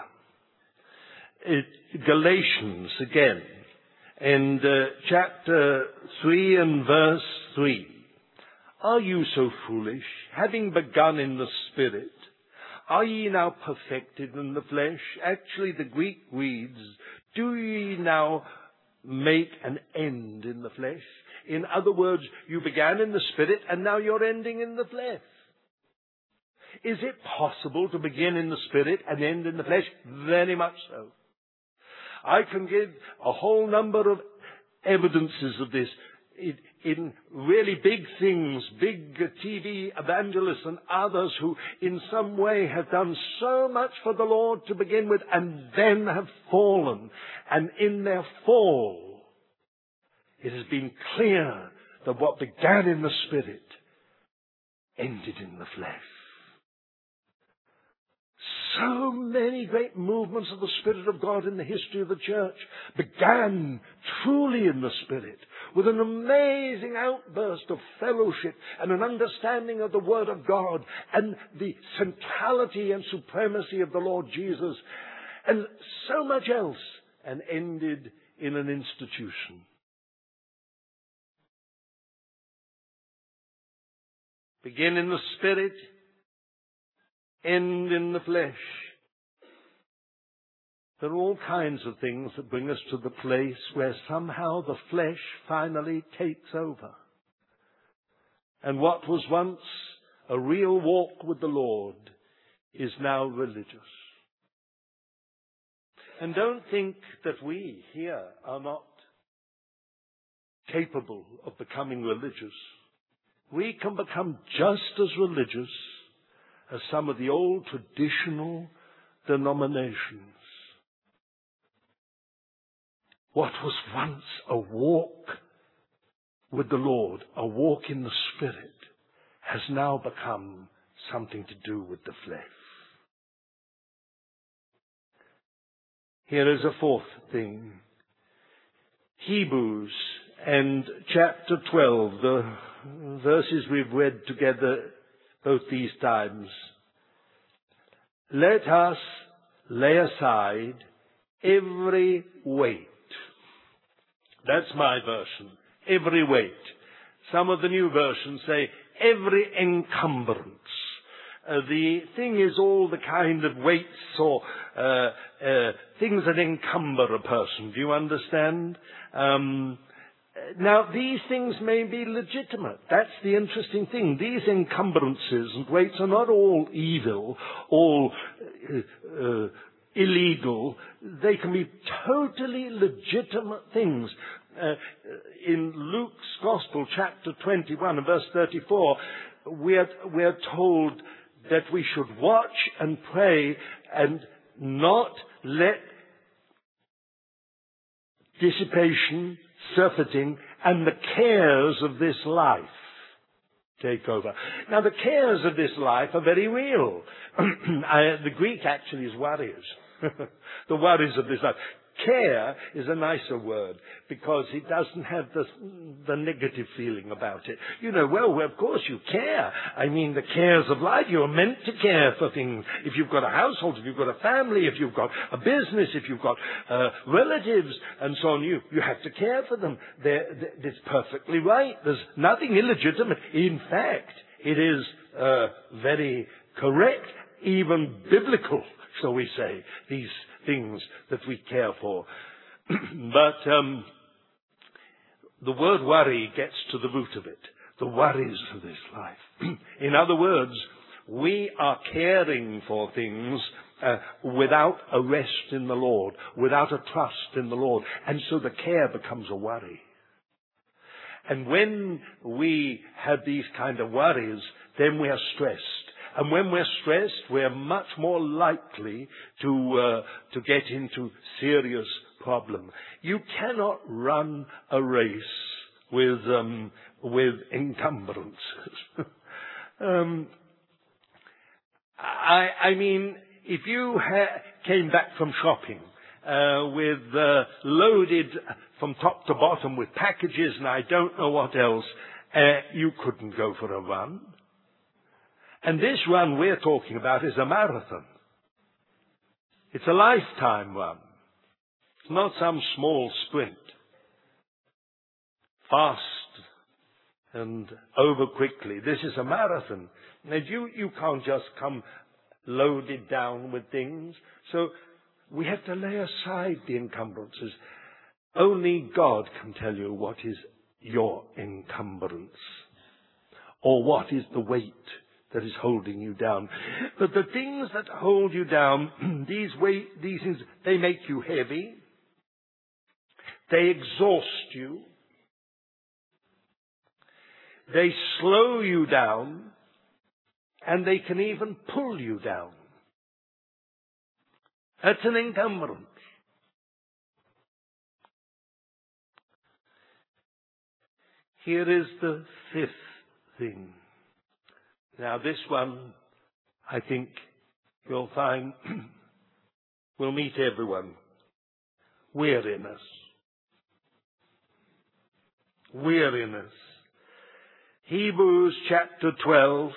Galatians again, and chapter 3 and verse 3. Are you so foolish, having begun in the Spirit, are ye now perfected in the flesh? Actually, the Greek reads, do ye now make an end in the flesh? In other words, you began in the Spirit and now you're ending in the flesh. Is it possible to begin in the Spirit and end in the flesh? Very much so. I can give a whole number of evidences of this in really big things, big TV evangelists and others who in some way have done so much for the Lord to begin with and then have fallen. And in their fall, it has been clear that what began in the Spirit ended in the flesh. So many great movements of the Spirit of God in the history of the church began truly in the Spirit, with an amazing outburst of fellowship and an understanding of the Word of God and the centrality and supremacy of the Lord Jesus, and so much else, and ended in an institution. Begin in the Spirit, end in the flesh. There are all kinds of things that bring us to the place where somehow the flesh finally takes over. And what was once a real walk with the Lord is now religious. And don't think that we here are not capable of becoming religious. We can become just as religious as some of the old traditional denominations. What was once a walk with the Lord, a walk in the Spirit, has now become something to do with the flesh. Here is a fourth thing. Hebrews and chapter 12, the verses we've read together both these times. Let us lay aside every weight. That's my version. Every weight. Some of the new versions say every encumbrance. The thing is all the kind of weights or things that encumber a person. Do you understand? Now, these things may be legitimate. That's the interesting thing. These encumbrances and weights are not all evil, all illegal. They can be totally legitimate things. In Luke's Gospel, chapter 21 and verse 34, we are told that we should watch and pray and not let dissipation, surfeiting, and the cares of this life take over. Now, the cares of this life are very real. The Greek actually is worries. The worries of this life. Care is a nicer word because it doesn't have the negative feeling about it. You know, well, of course you care. I mean, the cares of life, you're meant to care for things. If you've got a household, if you've got a family, if you've got a business, if you've got relatives and so on, you have to care for them. It's perfectly right. There's nothing illegitimate. In fact, it is very correct, even biblical, shall we say, these things that we care for. But the word worry gets to the root of it. The worries of this life. In other words, we are caring for things without a rest in the Lord, without a trust in the Lord. And so the care becomes a worry. And when we have these kind of worries, then we are stressed. And when we're stressed, we're much more likely to get into serious problem. You cannot run a race with encumbrances. I mean, if you came back from shopping loaded from top to bottom with packages and I don't know what else, you couldn't go for a run. And this run we're talking about is a marathon. It's a lifetime run. It's not some small sprint. Fast and over quickly. This is a marathon. And you can't just come loaded down with things. So we have to lay aside the encumbrances. Only God can tell you what is your encumbrance. Or what is the weight that is holding you down. But the things that hold you down, these things, they make you heavy. They exhaust you. They slow you down. And they can even pull you down. That's an encumbrance. Here is the fifth thing. Now this one, I think you'll find will meet everyone. Weariness. Weariness. Hebrews chapter 12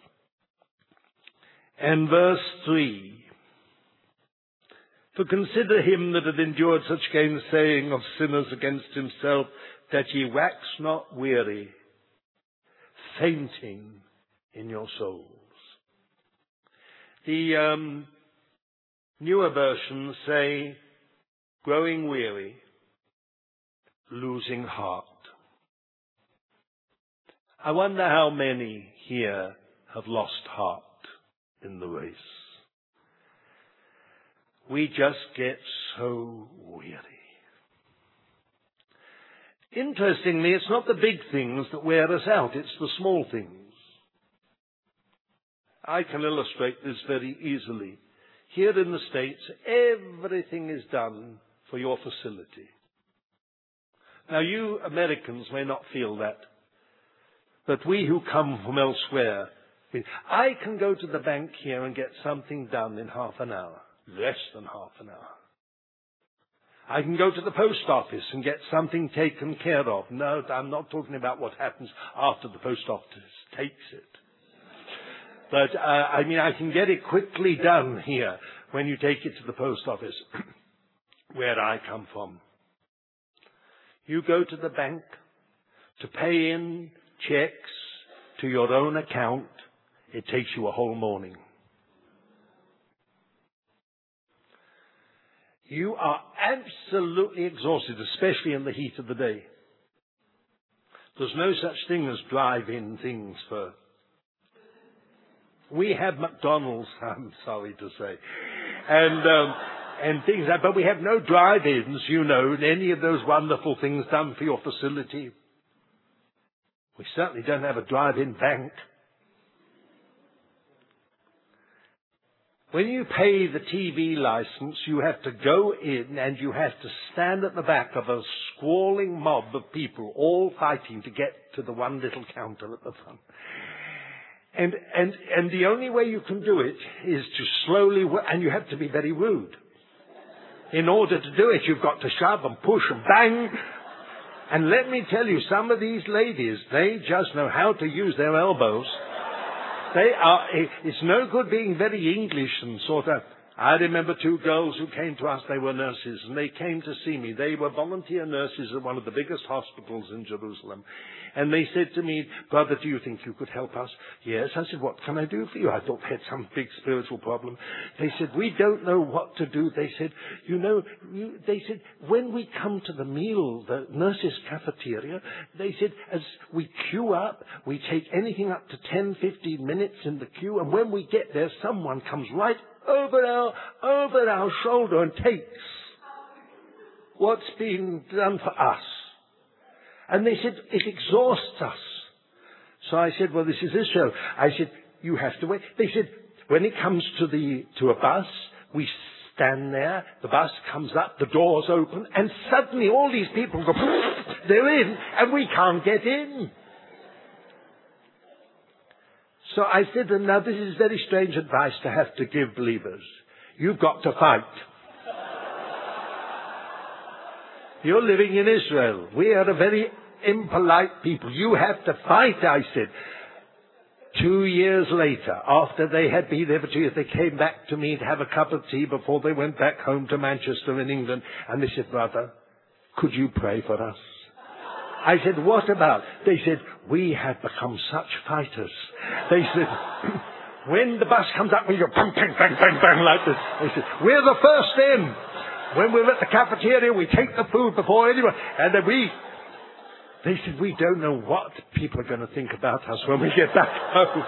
and verse 3. For consider him that hath endured such gainsaying of sinners against himself, that ye wax not weary, fainting in your souls. The newer versions say, growing weary, losing heart. I wonder how many here have lost heart in the race. We just get so weary. Interestingly, it's not the big things that wear us out, it's the small things. I can illustrate this very easily. Here in the States, everything is done for your facility. Now, you Americans may not feel that, but we who come from elsewhere, I can go to the bank here and get something done in half an hour, less than half an hour. I can go to the post office and get something taken care of. No, I'm not talking about what happens after the post office takes it. But, I can get it quickly done here when you take it to the post office, where I come from. You go to the bank to pay in checks to your own account, it takes you a whole morning. You are absolutely exhausted, especially in the heat of the day. There's no such thing as drive-in things for... We have McDonald's, I'm sorry to say, and things like that, but we have no drive-ins, any of those wonderful things done for your facility. We certainly don't have a drive-in bank. When you pay the TV license, you have to go in and you have to stand at the back of a squalling mob of people, all fighting to get to the one little counter at the front. And the only way you can do it is to slowly, and you have to be very rude. In order to do it, you've got to shove and push and bang. And let me tell you, some of these ladies, they just know how to use their elbows. It's no good being very English and sort of... I remember two girls who came to us, they were nurses, and they came to see me. They were volunteer nurses at one of the biggest hospitals in Jerusalem. And they said to me, "Brother, do you think you could help us?" "Yes." I said, "What can I do for you?" I thought they had some big spiritual problem. They said, "We don't know what to do." They said, they said, "When we come to the meal, the nurses' cafeteria," they said, "as we queue up, we take anything up to 10, 15 minutes in the queue, and when we get there, someone comes right over our shoulder and takes what's been done for us." And they said, "It exhausts us." So I said, "Well, this is Israel." I said, "You have to wait." They said, "When it comes to a bus, we stand there, the bus comes up, the doors open, and suddenly all these people go, they're in, and we can't get in." So I said, "And now this is very strange advice to have to give believers. You've got to fight. You're living in Israel. We are a very impolite people. You have to fight," I said. 2 years later, after they had been there for 2 years, they came back to me to have a cup of tea before they went back home to Manchester in England. And they said, "Brother, could you pray for us?" I said, "What about?" They said, "We have become such fighters." They said, "When the bus comes up, we go bang, bang, bang, bang, bang like this." They said, "We're the first in. When we're at the cafeteria, we take the food before anyone." And then they said, "We don't know what people are going to think about us when we get back home."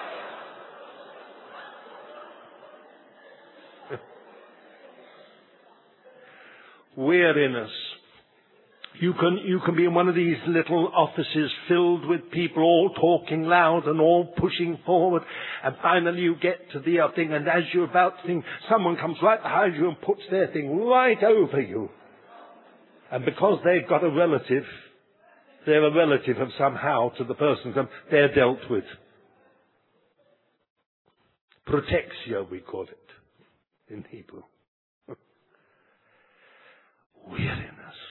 Weariness. You can be in one of these little offices filled with people all talking loud and all pushing forward, and finally you get to the thing, and as you're about to think, someone comes right behind you and puts their thing right over you. And because they've got a relative, they're a relative of somehow to the person, they're dealt with. Protexia, we call it in Hebrew. Weariness.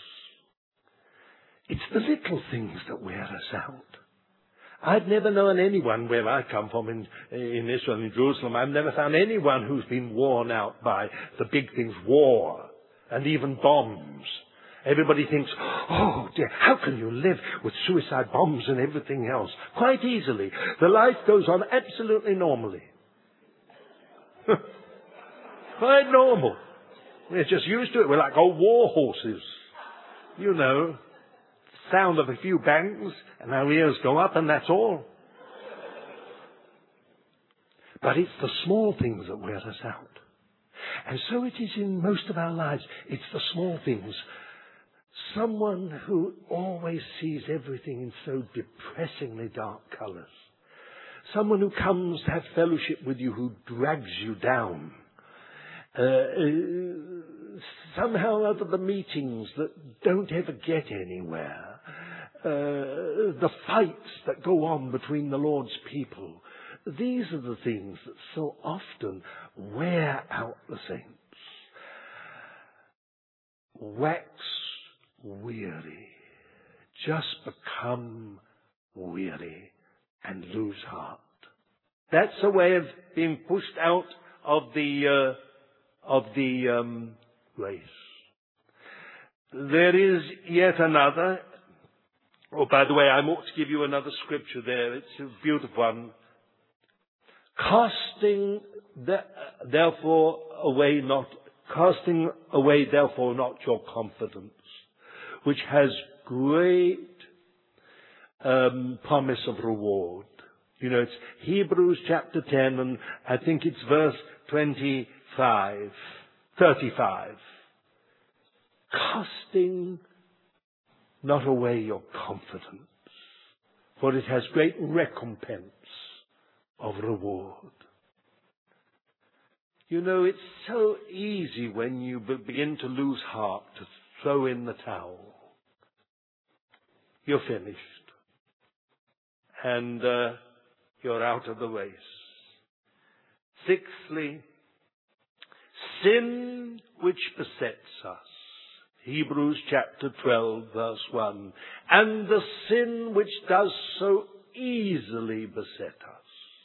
It's the little things that wear us out. I've never known anyone, where I come from in Israel, in Jerusalem, I've never found anyone who's been worn out by the big things, war, and even bombs. Everybody thinks, "Oh dear, how can you live with suicide bombs and everything else?" Quite easily. The life goes on absolutely normally. Quite normal. We're just used to it. We're like old war horses. Sound of a few bangs and our ears go up, and that's all. But it's the small things that wear us out. And so it is in most of our lives. It's the small things. Someone who always sees everything in so depressingly dark colours. Someone who comes to have fellowship with you who drags you down. Somehow or other, the meetings that don't ever get anywhere. The fights that go on between the Lord's people. These are the things that so often wear out the saints. Wax weary. Just become weary and lose heart. That's a way of being pushed out of the race. There is yet another. Oh, by the way, I ought to give you another scripture there. It's a beautiful one. Casting therefore away not your confidence, which has great promise of reward. You know, it's Hebrews chapter 10, and I think it's verse 35. Casting not away your confidence, for it has great recompense of reward. You know, it's so easy when you begin to lose heart to throw in the towel. You're finished. And you're out of the race. Sixthly, sin which besets us. Hebrews chapter 12, verse 1. And the sin which does so easily beset us.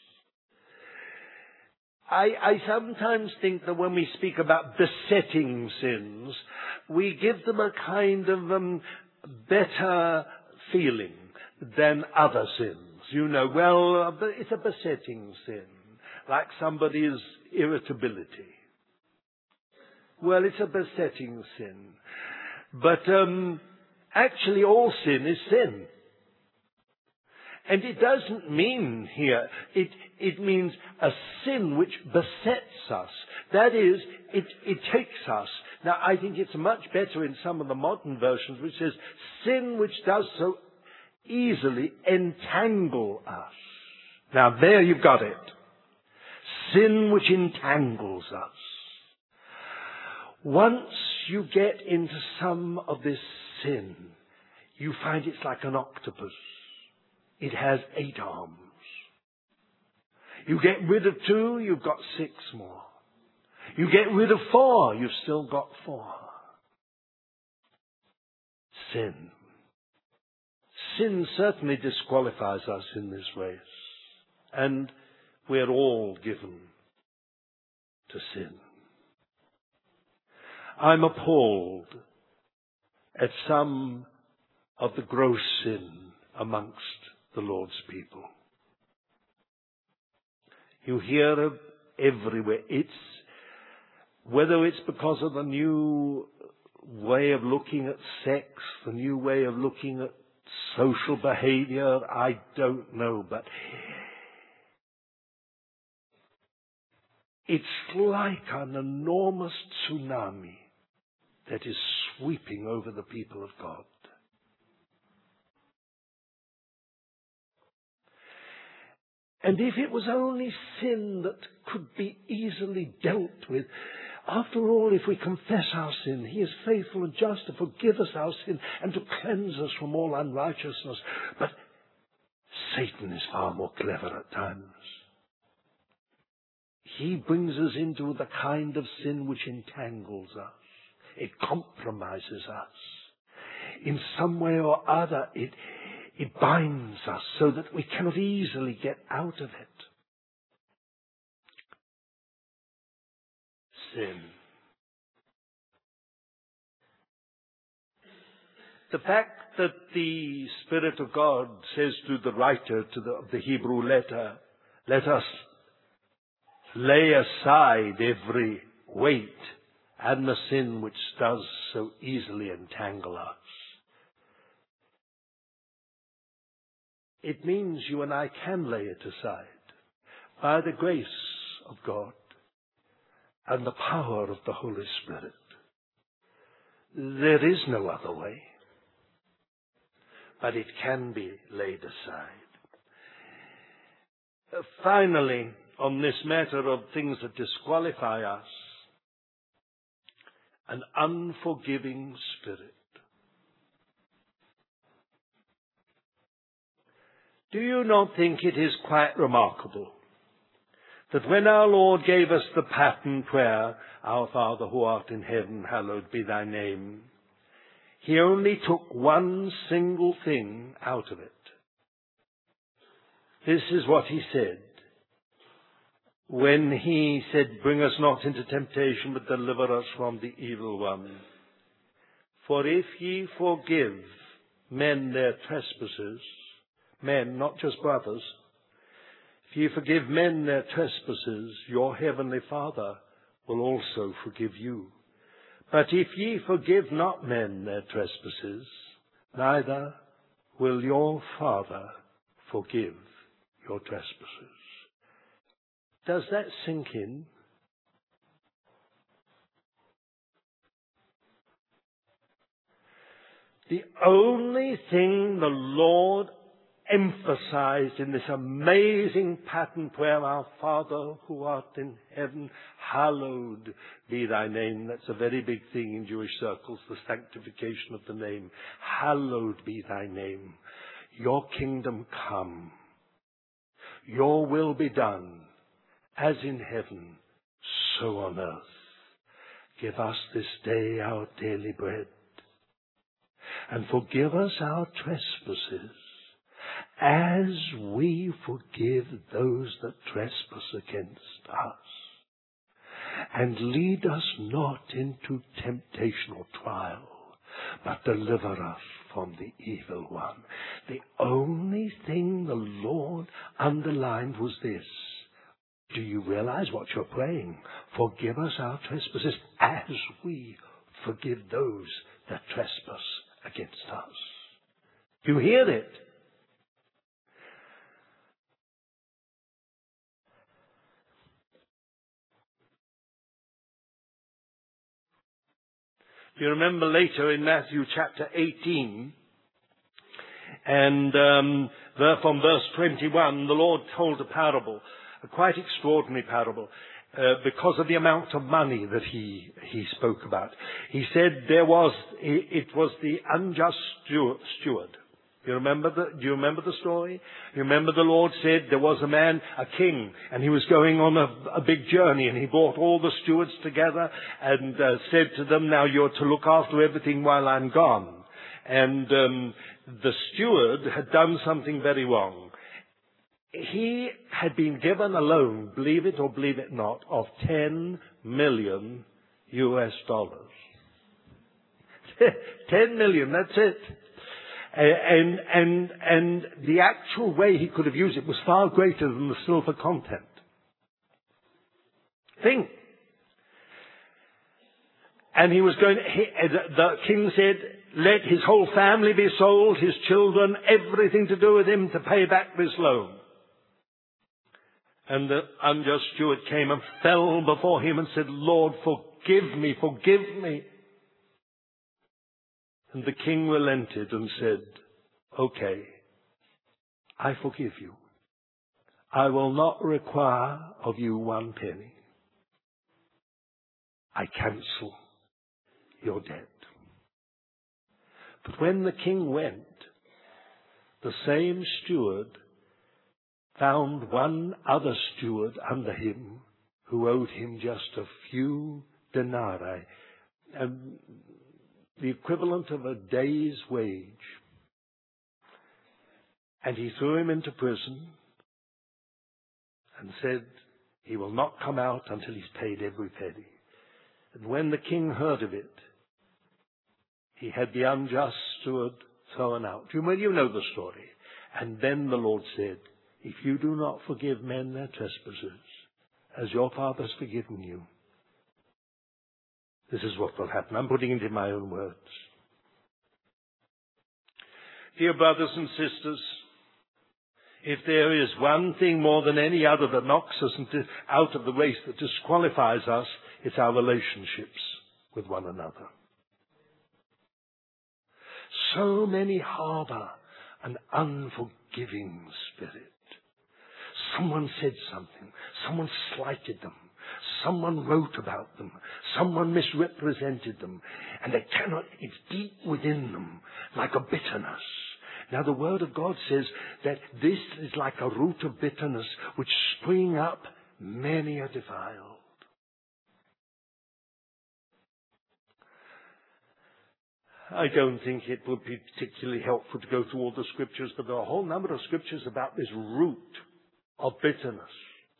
I sometimes think that when we speak about besetting sins, we give them a kind of better feeling than other sins. You know, well, it's a besetting sin, like somebody's irritability. Well, it's a besetting sin. But actually all sin is sin. And it doesn't mean here, it means a sin which besets us. That is, it takes us. Now, I think it's much better in some of the modern versions, which says, sin which does so easily entangle us. Now, there you've got it. Sin which entangles us. Once you get into some of this sin, you find it's like an octopus. It has 8 arms. You get rid of 2, you've got 6 more. You get rid of 4, you've still got 4. Sin. Sin certainly disqualifies us in this race. And we're all given to sin. I'm appalled at some of the gross sin amongst the Lord's people. You hear of everywhere. Whether it's because of the new way of looking at sex, the new way of looking at social behavior, I don't know, but it's like an enormous tsunami that is sweeping over the people of God. And if it was only sin that could be easily dealt with, after all, if we confess our sin, He is faithful and just to forgive us our sin and to cleanse us from all unrighteousness. But Satan is far more clever at times. He brings us into the kind of sin which entangles us. It compromises us. In some way or other, it binds us so that we cannot easily get out of it. Sin. The fact that the Spirit of God says to the writer of the Hebrew letter, let us lay aside every weight and the sin which does so easily entangle us. It means you and I can lay it aside by the grace of God and the power of the Holy Spirit. There is no other way, but it can be laid aside. Finally, on this matter of things that disqualify us, an unforgiving spirit. Do you not think it is quite remarkable that when our Lord gave us the pattern prayer, Our Father who art in heaven, hallowed be thy name, He only took one single thing out of it. This is what He said. When He said, bring us not into temptation, but deliver us from the evil one. For if ye forgive men their trespasses, men, not just brothers, if ye forgive men their trespasses, your heavenly Father will also forgive you. But if ye forgive not men their trespasses, neither will your Father forgive your trespasses. Does that sink in? The only thing the Lord emphasized in this amazing pattern prayer, our Father who art in heaven, hallowed be thy name. That's a very big thing in Jewish circles, the sanctification of the name. Hallowed be thy name. Your kingdom come. Your will be done, as in heaven, so on earth. Give us this day our daily bread, and forgive us our trespasses, as we forgive those that trespass against us. And lead us not into temptation or trial, but deliver us from the evil one. The only thing the Lord underlined was this. Do you realize what you're praying? Forgive us our trespasses, as we forgive those that trespass against us. Do you hear it? You remember later in Matthew chapter 18, and from verse 21, the Lord told a parable, a quite extraordinary parable, because of the amount of money that he spoke about. He said it was the unjust steward. Do you remember the story? You remember the Lord said there was a man, a king, and he was going on a big journey, and he brought all the stewards together and said to them, now you're to look after everything while I'm gone. And the steward had done something very wrong. He had been given a loan, believe it or believe it not, of $10 million. 10 million, that's it. And the actual way he could have used it was far greater than the silver content. Think. And he was the king said, let his whole family be sold, his children, everything to do with him to pay back this loan. And the unjust steward came and fell before him and said, Lord, forgive me, forgive me. And the king relented and said, okay, I forgive you. I will not require of you one penny. I cancel your debt. But when the king went, the same steward found one other steward under him who owed him just a few denarii, the equivalent of a day's wage. And he threw him into prison and said he will not come out until he's paid every penny. And when the king heard of it, he had the unjust steward thrown out. You know the story. And then the Lord said, if you do not forgive men their trespasses, as your Father has forgiven you, this is what will happen. I'm putting it in my own words. Dear brothers and sisters, if there is one thing more than any other that knocks us out of the race, that disqualifies us, it's our relationships with one another. So many harbor an unforgiving spirit. Someone said something. Someone slighted them. Someone wrote about them. Someone misrepresented them. And they cannot, it's deep within them, like a bitterness. Now the Word of God says that this is like a root of bitterness which spring up, many are defiled. I don't think it would be particularly helpful to go through all the scriptures, but there are a whole number of scriptures about this root of bitterness.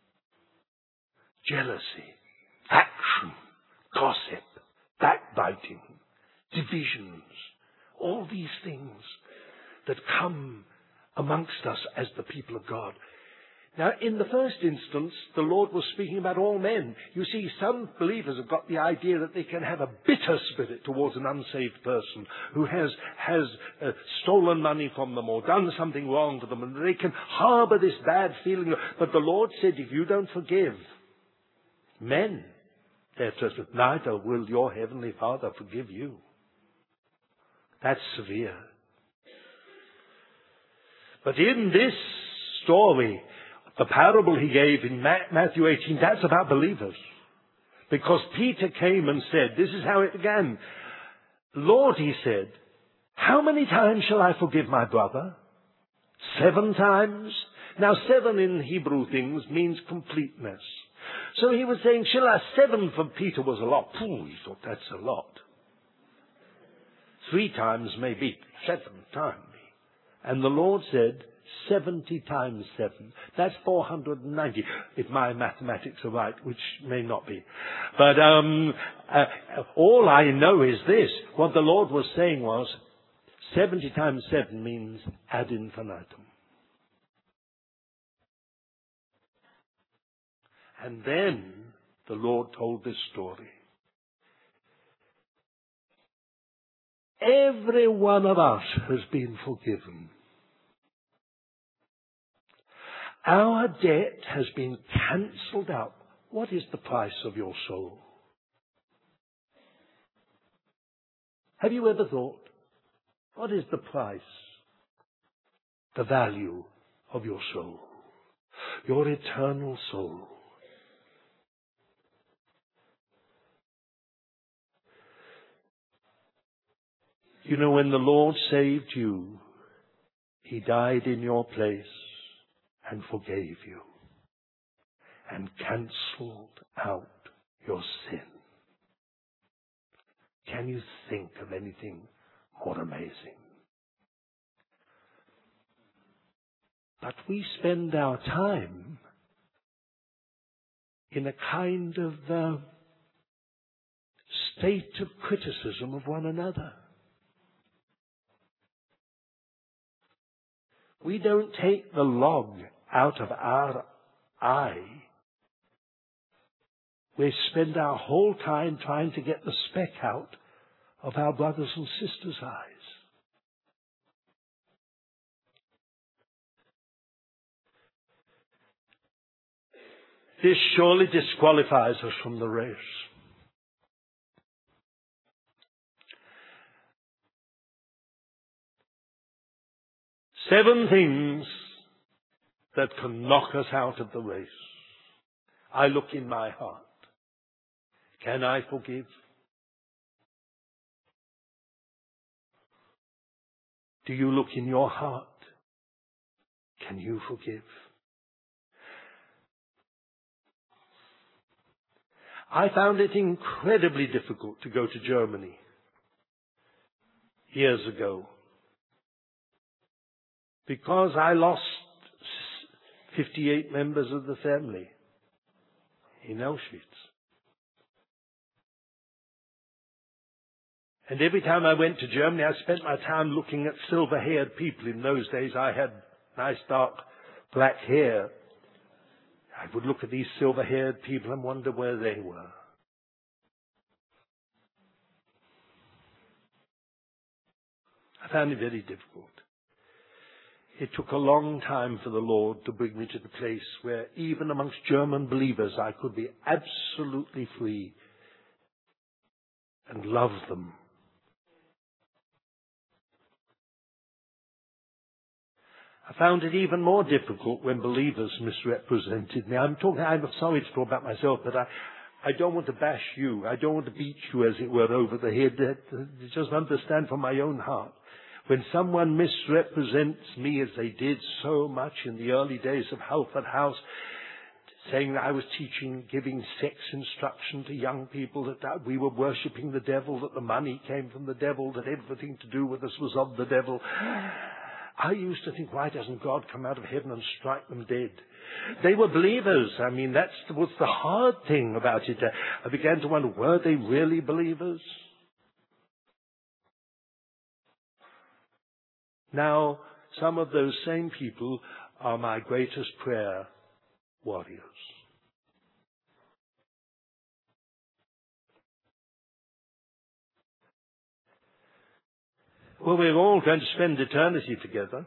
Jealousy, faction, gossip, backbiting, divisions, all these things that come amongst us as the people of God. Now, in the first instance, the Lord was speaking about all men. You see, some believers have got the idea that they can have a bitter spirit towards an unsaved person who has stolen money from them or done something wrong to them, and they can harbor this bad feeling. But the Lord said, if you don't forgive men their trespasses, neither will your heavenly Father forgive you. That's severe. But in this story, the parable he gave in Matthew 18, that's about believers. Because Peter came and said, this is how it began. Lord, he said, how many times shall I forgive my brother? 7 times? Now 7 in Hebrew things means completeness. So he was saying, 7 for Peter was a lot. He thought that's a lot. 3 times maybe, 7 times. And the Lord said, 70 times 7. That's 490, if my mathematics are right, which may not be. But all I know is this. What the Lord was saying was, 70 times 7 means ad infinitum. And then the Lord told this story. Every one of us has been forgiven. Our debt has been cancelled out. What is the price of your soul? Have you ever thought, what is the price, the value of your soul? Your eternal soul. You know, when the Lord saved you, He died in your place and forgave you and cancelled out your sin. Can you think of anything more amazing? But we spend our time in a kind of state of criticism of one another. We don't take the log out of our eye. We spend our whole time trying to get the speck out of our brothers and sisters' eyes. This surely disqualifies us from the race. Seven things that can knock us out of the race. I look in my heart. Can I forgive? Do you look in your heart? Can you forgive? I found it incredibly difficult to go to Germany years ago, because I lost 58 members of the family in Auschwitz. And every time I went to Germany, I spent my time looking at silver-haired people. In those days, I had nice dark black hair. I would look at these silver-haired people and wonder where they were. I found it very difficult. It took a long time for the Lord to bring me to the place where even amongst German believers I could be absolutely free and love them. I found it even more difficult when believers misrepresented me. I'm sorry to talk about myself, but I don't want to bash you. I don't want to beat you, as it were, over the head. Just understand from my own heart. When someone misrepresents me, as they did so much in the early days of Halford House, saying that I was giving sex instruction to young people, that we were worshipping the devil, that the money came from the devil, that everything to do with us was of the devil, I used to think, why doesn't God come out of heaven and strike them dead? They were believers. I mean, that was the hard thing about it. I began to wonder, were they really believers? Now, some of those same people are my greatest prayer warriors. Well, we're all going to spend eternity together.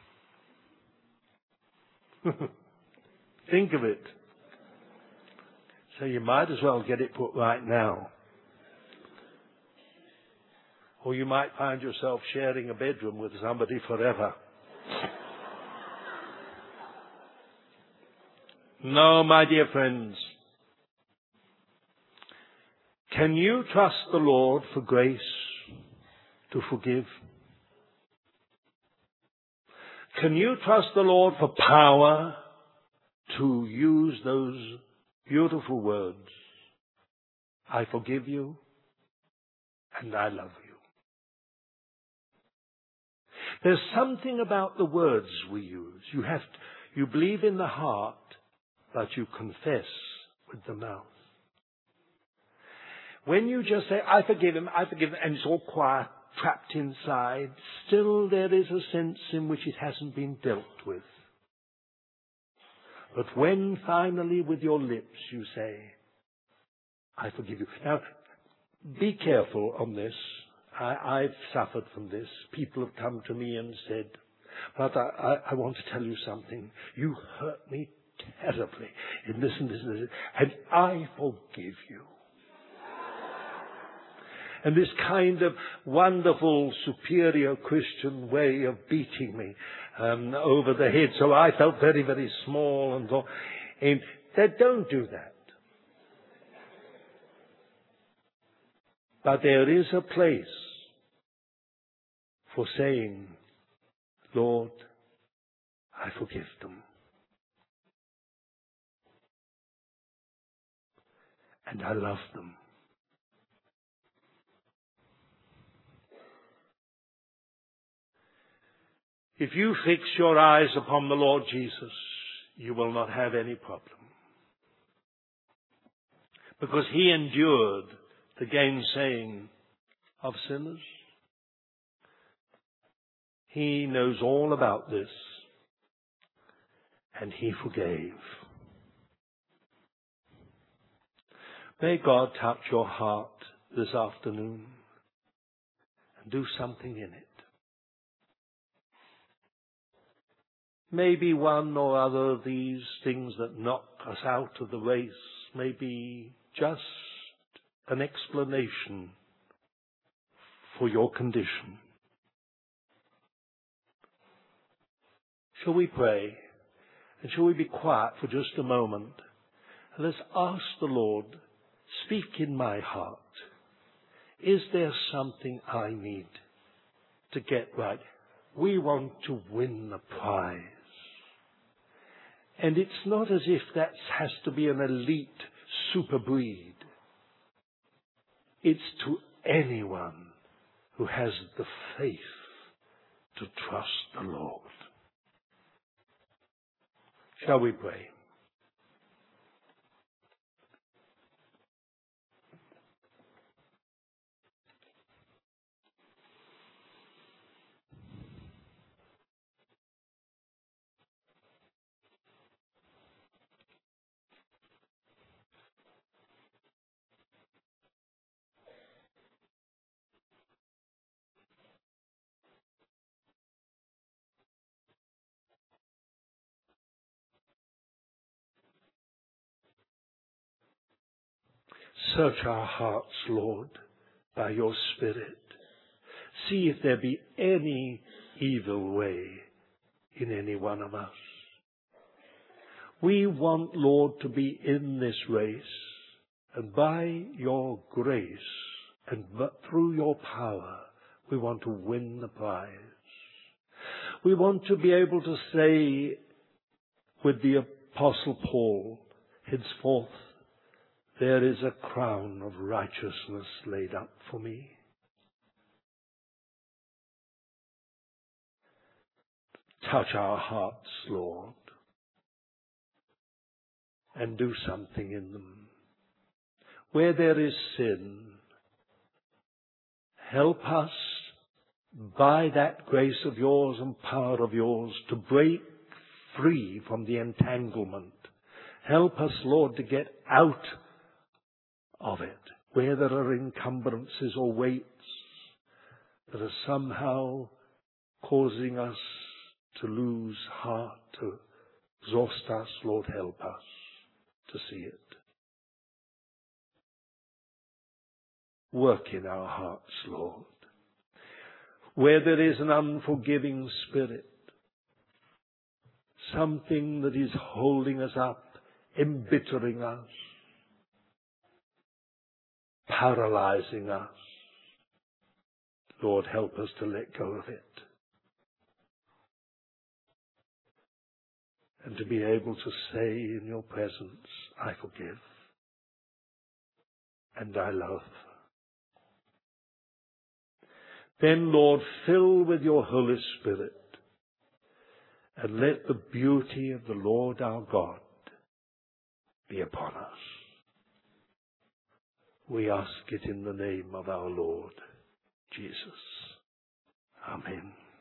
Think of it. So you might as well get it put right now. Or you might find yourself sharing a bedroom with somebody forever. No, my dear friends. Can you trust the Lord for grace to forgive? Can you trust the Lord for power to use those beautiful words? I forgive you and I love you. There's something about the words we use. You believe in the heart, but you confess with the mouth. When you just say, I forgive him, and it's all quiet, trapped inside, still there is a sense in which it hasn't been dealt with. But when finally with your lips you say, I forgive you. Now, be careful on this. I've suffered from this. People have come to me and said, but I want to tell you something. You hurt me terribly in this and this and this, and I forgive you. And this kind of wonderful, superior Christian way of beating me over the head, so I felt very, very small and all. And they don't do that. But there is a place for saying, Lord, I forgive them. And I love them. If you fix your eyes upon the Lord Jesus, you will not have any problem. Because he endured the gainsaying of sinners. He knows all about this. And he forgave. May God touch your heart this afternoon and do something in it. Maybe one or other of these things that knock us out of the race may be just an explanation for your condition. Shall we pray? And shall we be quiet for just a moment? And let's ask the Lord, speak in my heart. Is there something I need to get right? We want to win the prize. And it's not as if that has to be an elite super breed. It's to anyone who has the faith to trust the Lord. Shall we pray? Search our hearts, Lord, by your Spirit. See if there be any evil way in any one of us. We want, Lord, to be in this race, and by your grace and through your power, we want to win the prize. We want to be able to say with the Apostle Paul, henceforth, there is a crown of righteousness laid up for me. Touch our hearts, Lord, and do something in them. Where there is sin, help us by that grace of yours and power of yours, to break free from the entanglement. Help us, Lord, to get out of it, where there are encumbrances or weights that are somehow causing us to lose heart, to exhaust us. Lord, help us to see it. Work in our hearts, Lord. Where there is an unforgiving spirit, something that is holding us up, embittering us, paralyzing us, Lord, help us to let go of it. And to be able to say in your presence, I forgive and I love. Then, Lord, fill with your Holy Spirit and let the beauty of the Lord our God be upon us. We ask it in the name of our Lord Jesus. Amen.